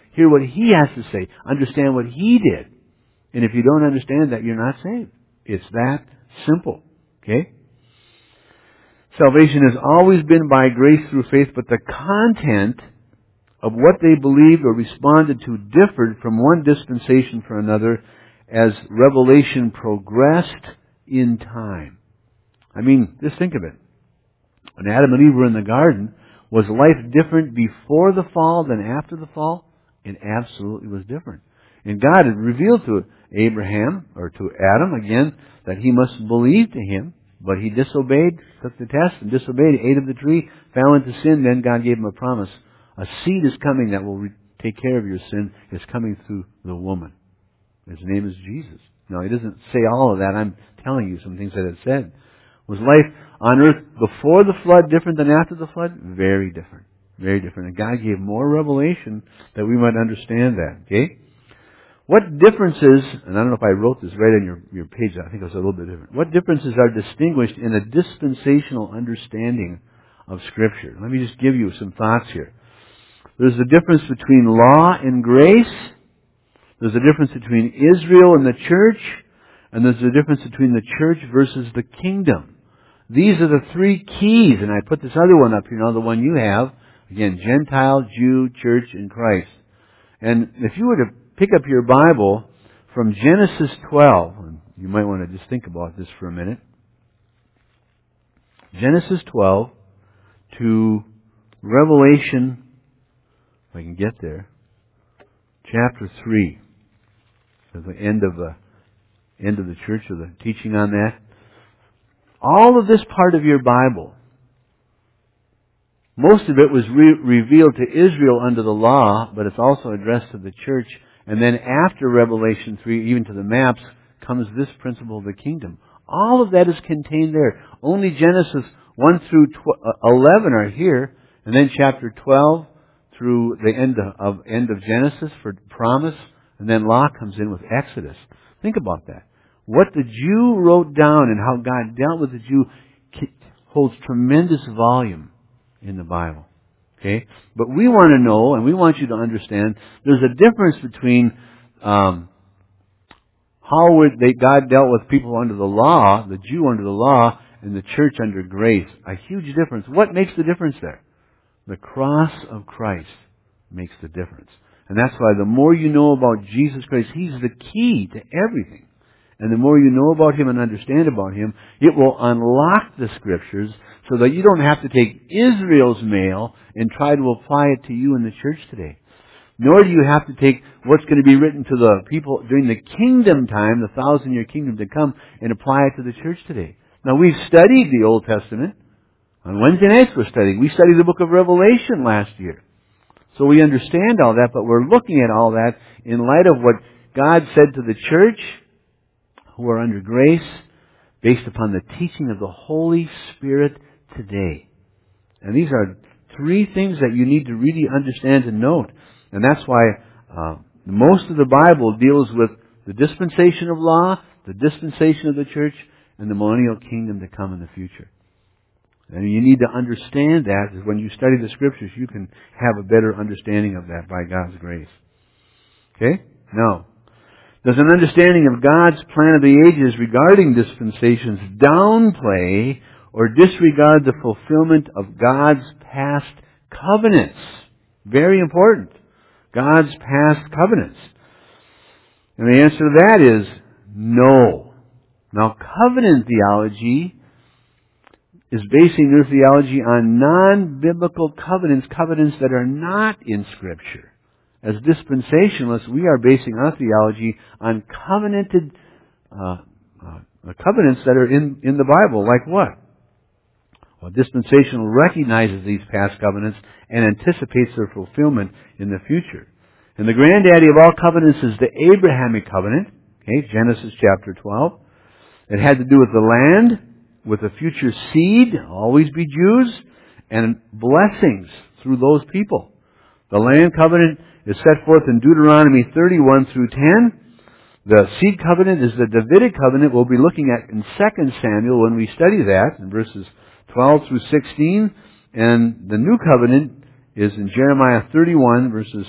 Hear what He has to say. Understand what He did. And if you don't understand that, you're not saved. It's that simple. Okay? Salvation has always been by grace through faith, but the content of what they believed or responded to differed from one dispensation for another as revelation progressed in time. I mean, just think of it. When Adam and Eve were in the garden, was life different before the fall than after the fall? It absolutely was different. And God had revealed to Abraham, or to Adam again, that he must believe to Him, but he disobeyed, took the test and disobeyed, ate of the tree, fell into sin, then God gave him a promise. A seed is coming that will re- take care of your sin. It's coming through the woman. His name is Jesus. Now, He doesn't say all of that. I'm telling you some things that it said. Was life on earth before the flood different than after the flood? Very different. Very different. And God gave more revelation that we might understand that. Okay? What differences, and I don't know if I wrote this right on your, your page, I think it was a little bit different. What differences are distinguished in a dispensational understanding of Scripture? Let me just give you some thoughts here. There's a difference between law and grace. There's a difference between Israel and the church. And there's a difference between the church versus the kingdom. These are the three keys. And I put this other one up here, now the one you have. Again, Gentile, Jew, church, and Christ. And if you were to pick up your Bible from Genesis twelve, and you might want to just think about this for a minute. Genesis twelve to Revelation, if I can get there, chapter three, at the end of the end of the church, or the teaching on that. All of this part of your Bible, most of it was re- revealed to Israel under the law, but it's also addressed to the church. And then after Revelation three, even to the maps, comes this principle of the kingdom. All of that is contained there. Only Genesis one through eleven are here, and then chapter twelve through the end of, of end of Genesis for promise, and then law comes in with Exodus. Think about that. What the Jew wrote down and how God dealt with the Jew holds tremendous volume in the Bible. Okay? But we want to know, and we want you to understand, there's a difference between um, how would they, God dealt with people under the law, the Jew under the law, and the church under grace. A huge difference. What makes the difference there? The cross of Christ makes the difference. And that's why the more you know about Jesus Christ, He's the key to everything. And the more you know about Him and understand about Him, it will unlock the Scriptures so that you don't have to take Israel's mail and try to apply it to you in the church today. Nor do you have to take what's going to be written to the people during the kingdom time, the thousand year kingdom to come, and apply it to the church today. Now, we've studied the Old Testament. On Wednesday nights we're studying. We studied the book of Revelation last year. So we understand all that, but we're looking at all that in light of what God said to the church who are under grace based upon the teaching of the Holy Spirit today. And these are three things that you need to really understand and note. And that's why uh, most of the Bible deals with the dispensation of law, the dispensation of the church, and the millennial kingdom to come in the future. And you need to understand that. When you study the Scriptures, you can have a better understanding of that by God's grace. Okay? Now, does an understanding of God's plan of the ages regarding dispensations downplay or disregard the fulfillment of God's past covenants? Very important. God's past covenants. And the answer to that is no. Now, covenant theology is basing their theology on non-biblical covenants, covenants that are not in Scripture. As dispensationalists, we are basing our theology on covenanted uh, uh, covenants that are in, in the Bible. Like what? Well, dispensational recognizes these past covenants and anticipates their fulfillment in the future. And the granddaddy of all covenants is the Abrahamic covenant. Okay, Genesis chapter twelve. It had to do with the land, with a future seed, always be Jews, and blessings through those people. The land covenant is set forth in Deuteronomy thirty-one through ten. The seed covenant is the Davidic covenant we'll be looking at in Second Samuel when we study that, in verses twelve through sixteen. And the new covenant is in Jeremiah thirty-one, verses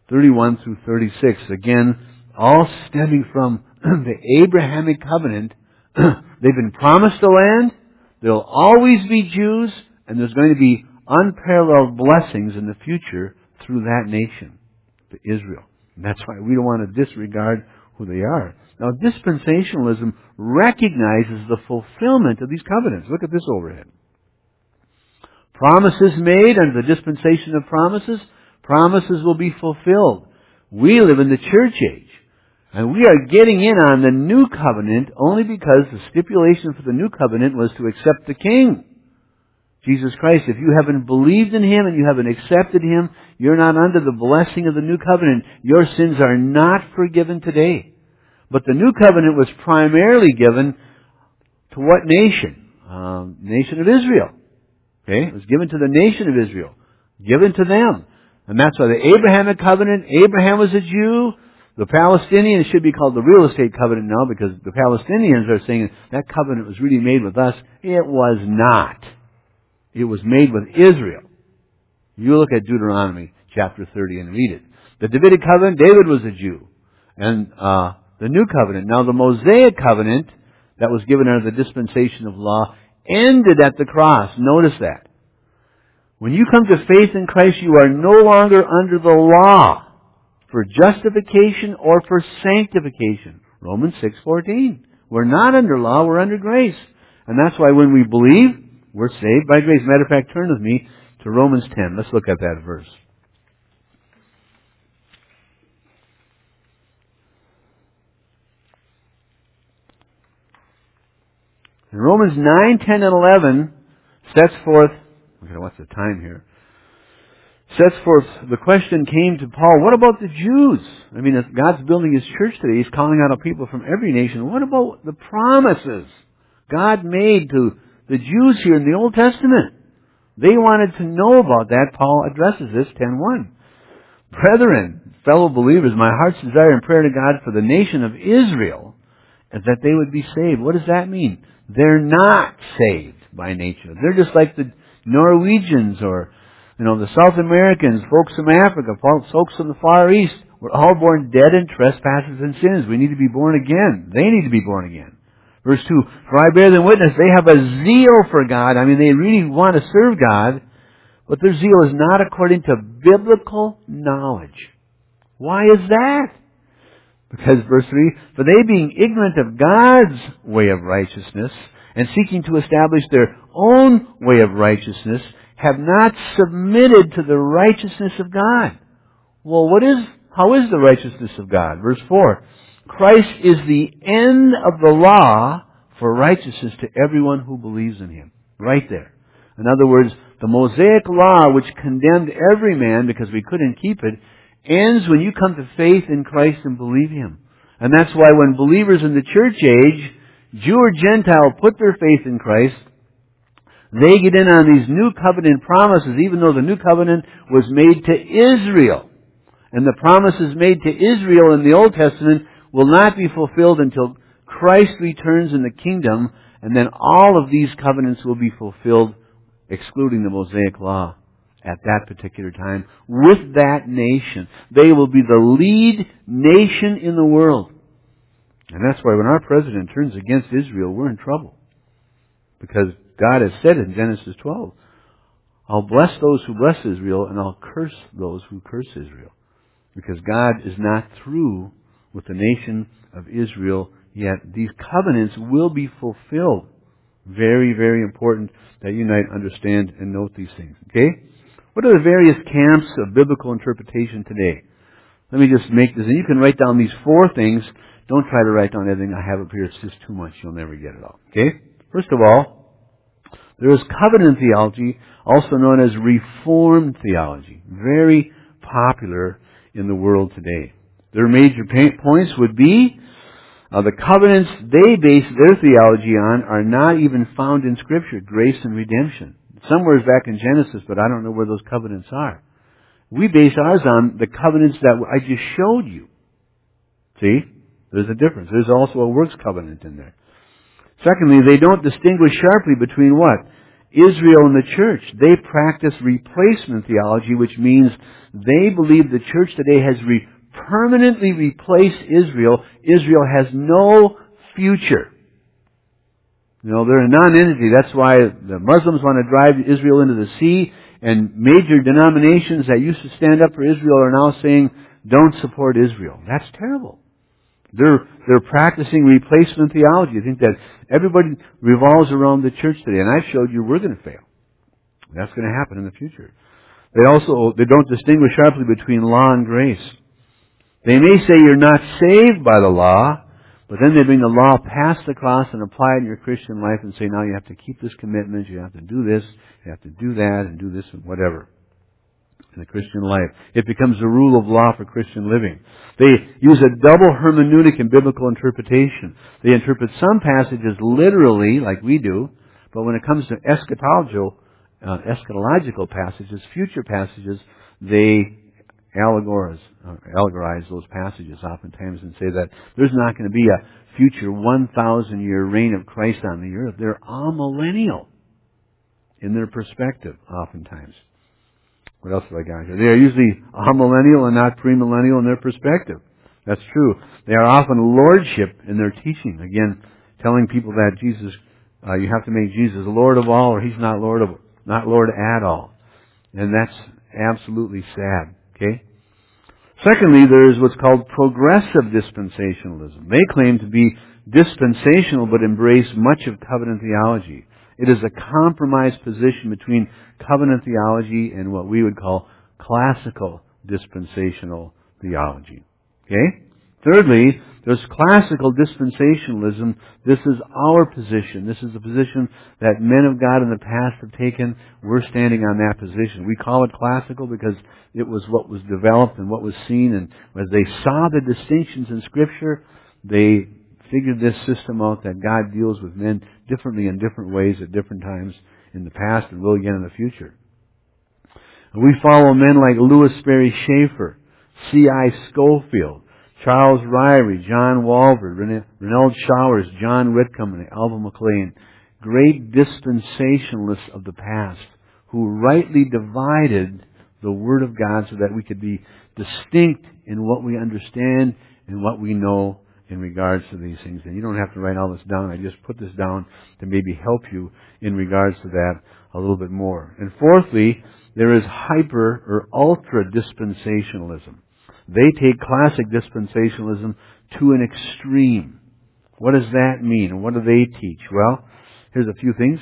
thirty-one through thirty-six. Again, all stemming from the Abrahamic covenant. They've been promised a land. There'll always be Jews, and there's going to be unparalleled blessings in the future through that nation, to Israel. And that's why we don't want to disregard who they are. Now, dispensationalism recognizes the fulfillment of these covenants. Look at this overhead. Promises made under the dispensation of promises, promises will be fulfilled. We live in the church age. And we are getting in on the new covenant only because the stipulation for the new covenant was to accept the King, Jesus Christ. If you haven't believed in Him and you haven't accepted Him, you're not under the blessing of the new covenant. Your sins are not forgiven today. But the new covenant was primarily given to what nation? Um, nation of Israel. Okay? It was given to the nation of Israel. Given to them. And that's why the Abrahamic covenant, Abraham was a Jew. The Palestinians should be called the real estate covenant now because the Palestinians are saying that covenant was really made with us. It was not. It was made with Israel. You look at Deuteronomy chapter thirty and read it. The Davidic covenant, David was a Jew. And uh, the new covenant, now the Mosaic covenant that was given under the dispensation of law ended at the cross. Notice that. When you come to faith in Christ, you are no longer under the law for justification or for sanctification. Romans six fourteen. We're not under law, we're under grace. And that's why when we believe, we're saved by grace. Matter of fact, turn with me to Romans ten. Let's look at that verse. And Romans nine, ten, and eleven sets forth, okay, what's the time here? Sets forth, the question came to Paul, what about the Jews? I mean, if God's building His church today, He's calling out a people from every nation. What about the promises God made to the Jews here in the Old Testament? They wanted to know about that. Paul addresses this, ten one. Brethren, fellow believers, my heart's desire and prayer to God for the nation of Israel is that they would be saved. What does that mean? They're not saved by nature. They're just like the Norwegians or You know, the South Americans, folks from Africa, folks from the Far East, we're all born dead in trespasses and sins. We need to be born again. They need to be born again. Verse two, for I bear them witness, they have a zeal for God. I mean, they really want to serve God, but their zeal is not according to biblical knowledge. Why is that? Because, verse three, for they being ignorant of God's way of righteousness, and seeking to establish their own way of righteousness, have not submitted to the righteousness of God. Well, what is, how is the righteousness of God? Verse four, Christ is the end of the law for righteousness to everyone who believes in Him. Right there. In other words, the Mosaic law, which condemned every man because we couldn't keep it, ends when you come to faith in Christ and believe Him. And that's why when believers in the church age, Jew or Gentile, put their faith in Christ, they get in on these new covenant promises, even though the new covenant was made to Israel. And the promises made to Israel in the Old Testament will not be fulfilled until Christ returns in the kingdom, and then all of these covenants will be fulfilled, excluding the Mosaic law, at that particular time, with that nation. They will be the lead nation in the world. And that's why when our president turns against Israel, we're in trouble. Because God has said in Genesis twelve, I'll bless those who bless Israel, and I'll curse those who curse Israel. Because God is not through with the nation of Israel yet. These covenants will be fulfilled. Very, very important that you might understand and note these things. Okay? What are the various camps of biblical interpretation today? Let me just make this, and you can write down these four things. Don't try to write down everything I have up here. It's just too much. You'll never get it all. Okay? First of all, there is covenant theology, also known as Reformed theology. Very popular in the world today. Their major points would be uh, the covenants they base their theology on are not even found in Scripture. Grace and redemption. Somewhere back in Genesis, but I don't know where those covenants are. We base ours on the covenants that I just showed you. See? There's a difference. There's also a works covenant in there. Secondly, they don't distinguish sharply between what? Israel and the church. They practice replacement theology, which means they believe the church today has re- permanently replaced Israel. Israel has no future. You know, they're a non-entity. That's why the Muslims want to drive Israel into the sea, and major denominations that used to stand up for Israel are now saying, don't support Israel. That's terrible. They're, they're practicing replacement theology. I think that everybody revolves around the church today, and I've showed you we're going to fail. That's going to happen in the future. They also, they don't distinguish sharply between law and grace. They may say you're not saved by the law, but then they bring the law past the cross and apply it in your Christian life and say, now you have to keep this commitment, you have to do this, you have to do that, and do this and whatever in the Christian life. It becomes the rule of law for Christian living. They use a double hermeneutic in biblical interpretation. They interpret some passages literally, like we do, but when it comes to eschatological, uh, eschatological passages, future passages, they allegorize, uh, allegorize those passages oftentimes and say that there's not going to be a future one thousand year reign of Christ on the earth. They're amillennial in their perspective oftentimes. What else have I got here? They are usually amillennial and not premillennial in their perspective. That's true. They are often lordship in their teaching. Again, telling people that Jesus, uh, you have to make Jesus Lord of all, or He's not Lord of, not Lord at all. And that's absolutely sad. Okay? Secondly, there is what's called progressive dispensationalism. They claim to be dispensational but embrace much of covenant theology. It is a compromised position between covenant theology and what we would call classical dispensational theology. Okay? Thirdly, there's classical dispensationalism. This is our position. This is the position that men of God in the past have taken. We're standing on that position. We call it classical because it was what was developed and what was seen, and as they saw the distinctions in Scripture, they figured this system out that God deals with men differently in different ways at different times in the past and will again in the future. And we follow men like Lewis Sperry Chafer, C I Schofield, Charles Ryrie, John Walvoord, Renald Showers, John Whitcomb, and Alva McLean, great dispensationalists of the past who rightly divided the Word of God so that we could be distinct in what we understand and what we know in regards to these things. And you don't have to write all this down. I just put this down to maybe help you in regards to that a little bit more. And fourthly, there is hyper or ultra dispensationalism. They take classic dispensationalism to an extreme. What does that mean? And what do they teach? Well, here's a few things.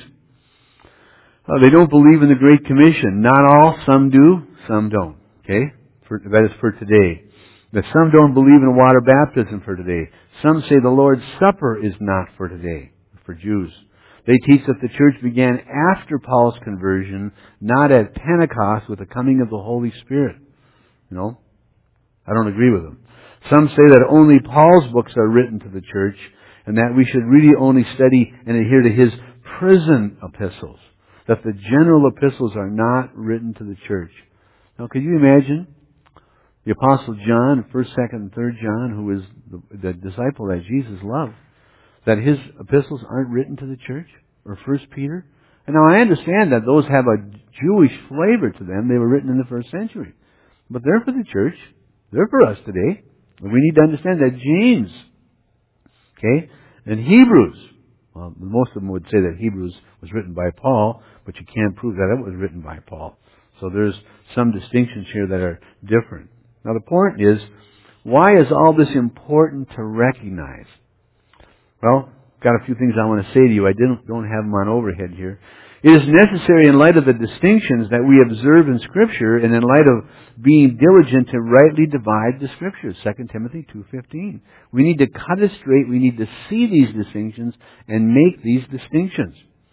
Uh, they don't believe in the Great Commission. Not all. Some do. Some don't. Okay? For, that is for today. That some don't believe in water baptism for today. Some say the Lord's Supper is not for today, for Jews. They teach that the church began after Paul's conversion, not at Pentecost with the coming of the Holy Spirit. You know? I don't agree with them. Some say that only Paul's books are written to the church, and that we should really only study and adhere to his prison epistles. That the general epistles are not written to the church. Now, could you imagine the Apostle John, First, Second, and Third John, who is the, the disciple that Jesus loved, that his epistles aren't written to the church? Or First Peter? And now I understand that those have a Jewish flavor to them. They were written in the first century. But they're for the church. They're for us today. And we need to understand that James, okay, and Hebrews, well, most of them would say that Hebrews was written by Paul, but you can't prove that it was written by Paul. So there's some distinctions here that are different. Now the point is, why is all this important to recognize? Well, got a few things I want to say to you. I didn't, don't have them on overhead here. It is necessary in light of the distinctions that we observe in Scripture and in light of being diligent to rightly divide the Scriptures. Second Timothy two fifteen. We need to cut it straight. We need to see these distinctions and make these distinctions.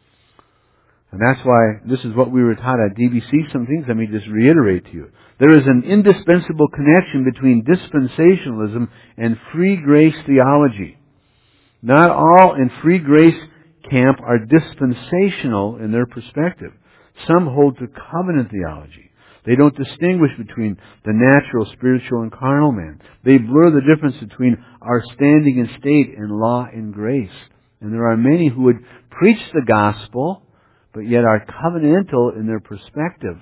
And that's why this is what we were taught at D B C. Some things let me just reiterate to you. There is an indispensable connection between dispensationalism and free grace theology. Not all in free grace camp are dispensational in their perspective. Some hold to covenant theology. They don't distinguish between the natural, spiritual, and carnal man. They blur the difference between our standing in state and law and grace. And there are many who would preach the gospel, but yet are covenantal in their perspective.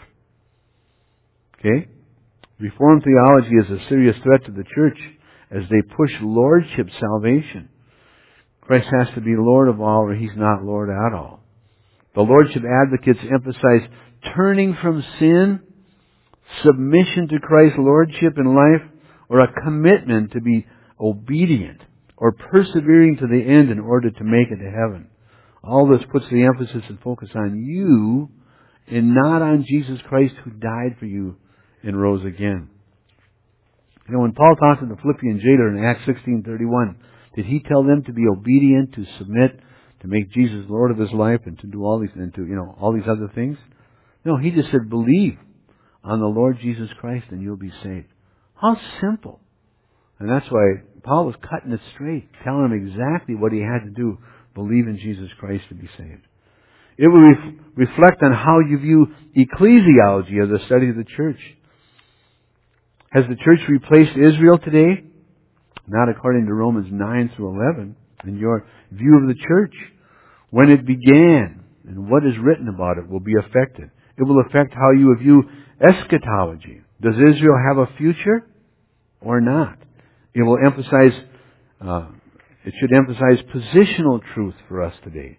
Okay? Reformed theology is a serious threat to the church as they push lordship salvation. Christ has to be Lord of all, or He's not Lord at all. The lordship advocates emphasize turning from sin, submission to Christ's lordship in life, or a commitment to be obedient, or persevering to the end in order to make it to heaven. All this puts the emphasis and focus on you and not on Jesus Christ who died for you and rose again. You know, when Paul talked to the Philippian jailer in Acts sixteen thirty-one, did he tell them to be obedient, to submit, to make Jesus Lord of his life, and to do all these, and to, you know, all these other things? No, he just said, believe on the Lord Jesus Christ and you'll be saved. How simple. And that's why Paul was cutting it straight, telling him exactly what he had to do. Believe in Jesus Christ to be saved. It will ref- reflect on how you view ecclesiology, or the study of the church. Has the church replaced Israel today? Not according to Romans nine through eleven. In your view of the church, when it began and what is written about it will be affected. It will affect how you view eschatology. Does Israel have a future or not? It will emphasize, uh, it should emphasize positional truth for us today.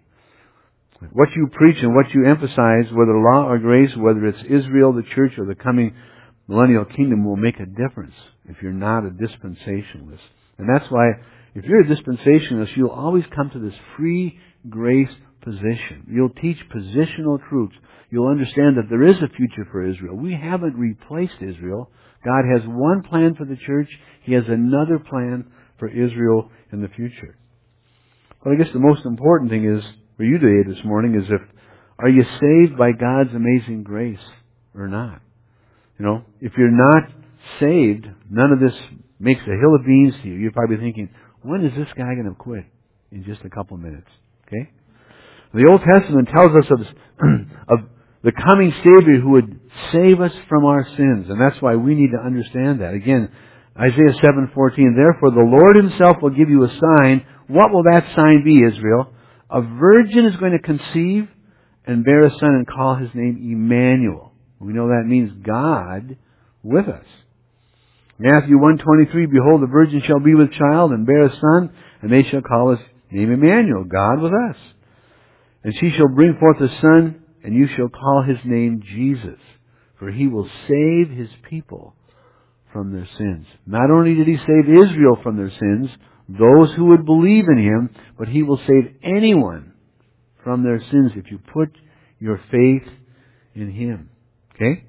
What you preach and what you emphasize, whether law or grace, whether it's Israel, the church, or the coming millennial kingdom, will make a difference if you're not a dispensationalist. And that's why, if you're a dispensationalist, you'll always come to this free grace position. You'll teach positional truths. You'll understand that there is a future for Israel. We haven't replaced Israel. God has one plan for the church. He has another plan for Israel in the future. But I guess the most important thing is, for you today this morning, is if, are you saved by God's amazing grace or not? You know, if you're not saved, none of this makes a hill of beans to you. You're probably thinking, when is this guy going to quit? In just a couple of minutes. Okay? The Old Testament tells us of, of the coming Savior who would save us from our sins. And that's why we need to understand that. Again, Isaiah seven fourteen, therefore the Lord Himself will give you a sign. What will that sign be, Israel? A virgin is going to conceive and bear a son and call his name Emmanuel. We know that means God with us. Matthew one twenty-three, behold, the virgin shall be with child and bear a son, and they shall call his name Emmanuel, God with us. And she shall bring forth a son, and you shall call his name Jesus, for he will save his people from their sins. Not only did he save Israel from their sins, those who would believe in him, but he will save anyone from their sins if you put your faith in him. Okay?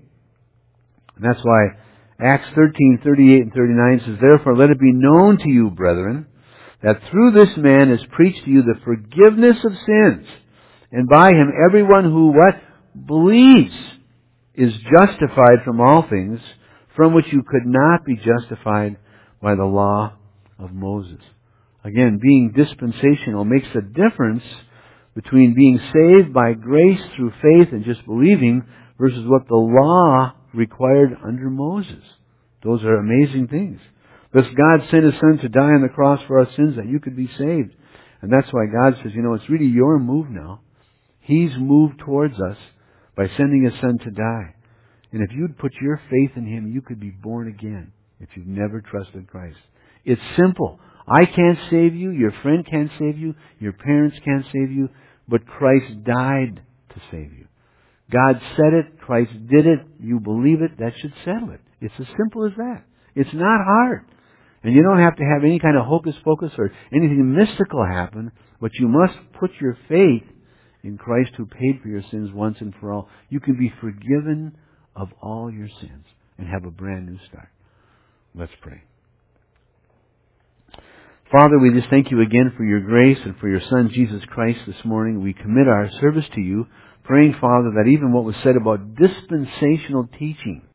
And that's why Acts thirteen thirty-eight and thirty-nine says, therefore let it be known to you, brethren, that through this man is preached to you the forgiveness of sins, and by him everyone who what? Believes is justified from all things from which you could not be justified by the law of Moses. Again, being dispensational makes a difference between being saved by grace through faith and just believing versus what the law required under Moses. Those are amazing things. Thus God sent His Son to die on the cross for our sins that you could be saved. And that's why God says, you know, it's really your move now. He's moved towards us by sending His Son to die. And if you'd put your faith in Him, you could be born again if you've never trusted Christ. It's simple. I can't save you. Your friend can't save you. Your parents can't save you. But Christ died to save you. God said it. Christ did it. You believe it. That should settle it. It's as simple as that. It's not hard. And you don't have to have any kind of hocus pocus or anything mystical happen. But you must put your faith in Christ who paid for your sins once and for all. You can be forgiven of all your sins and have a brand new start. Let's pray. Father, we just thank you again for your grace and for your Son, Jesus Christ, this morning. We commit our service to you, praying, Father, that even what was said about dispensational teaching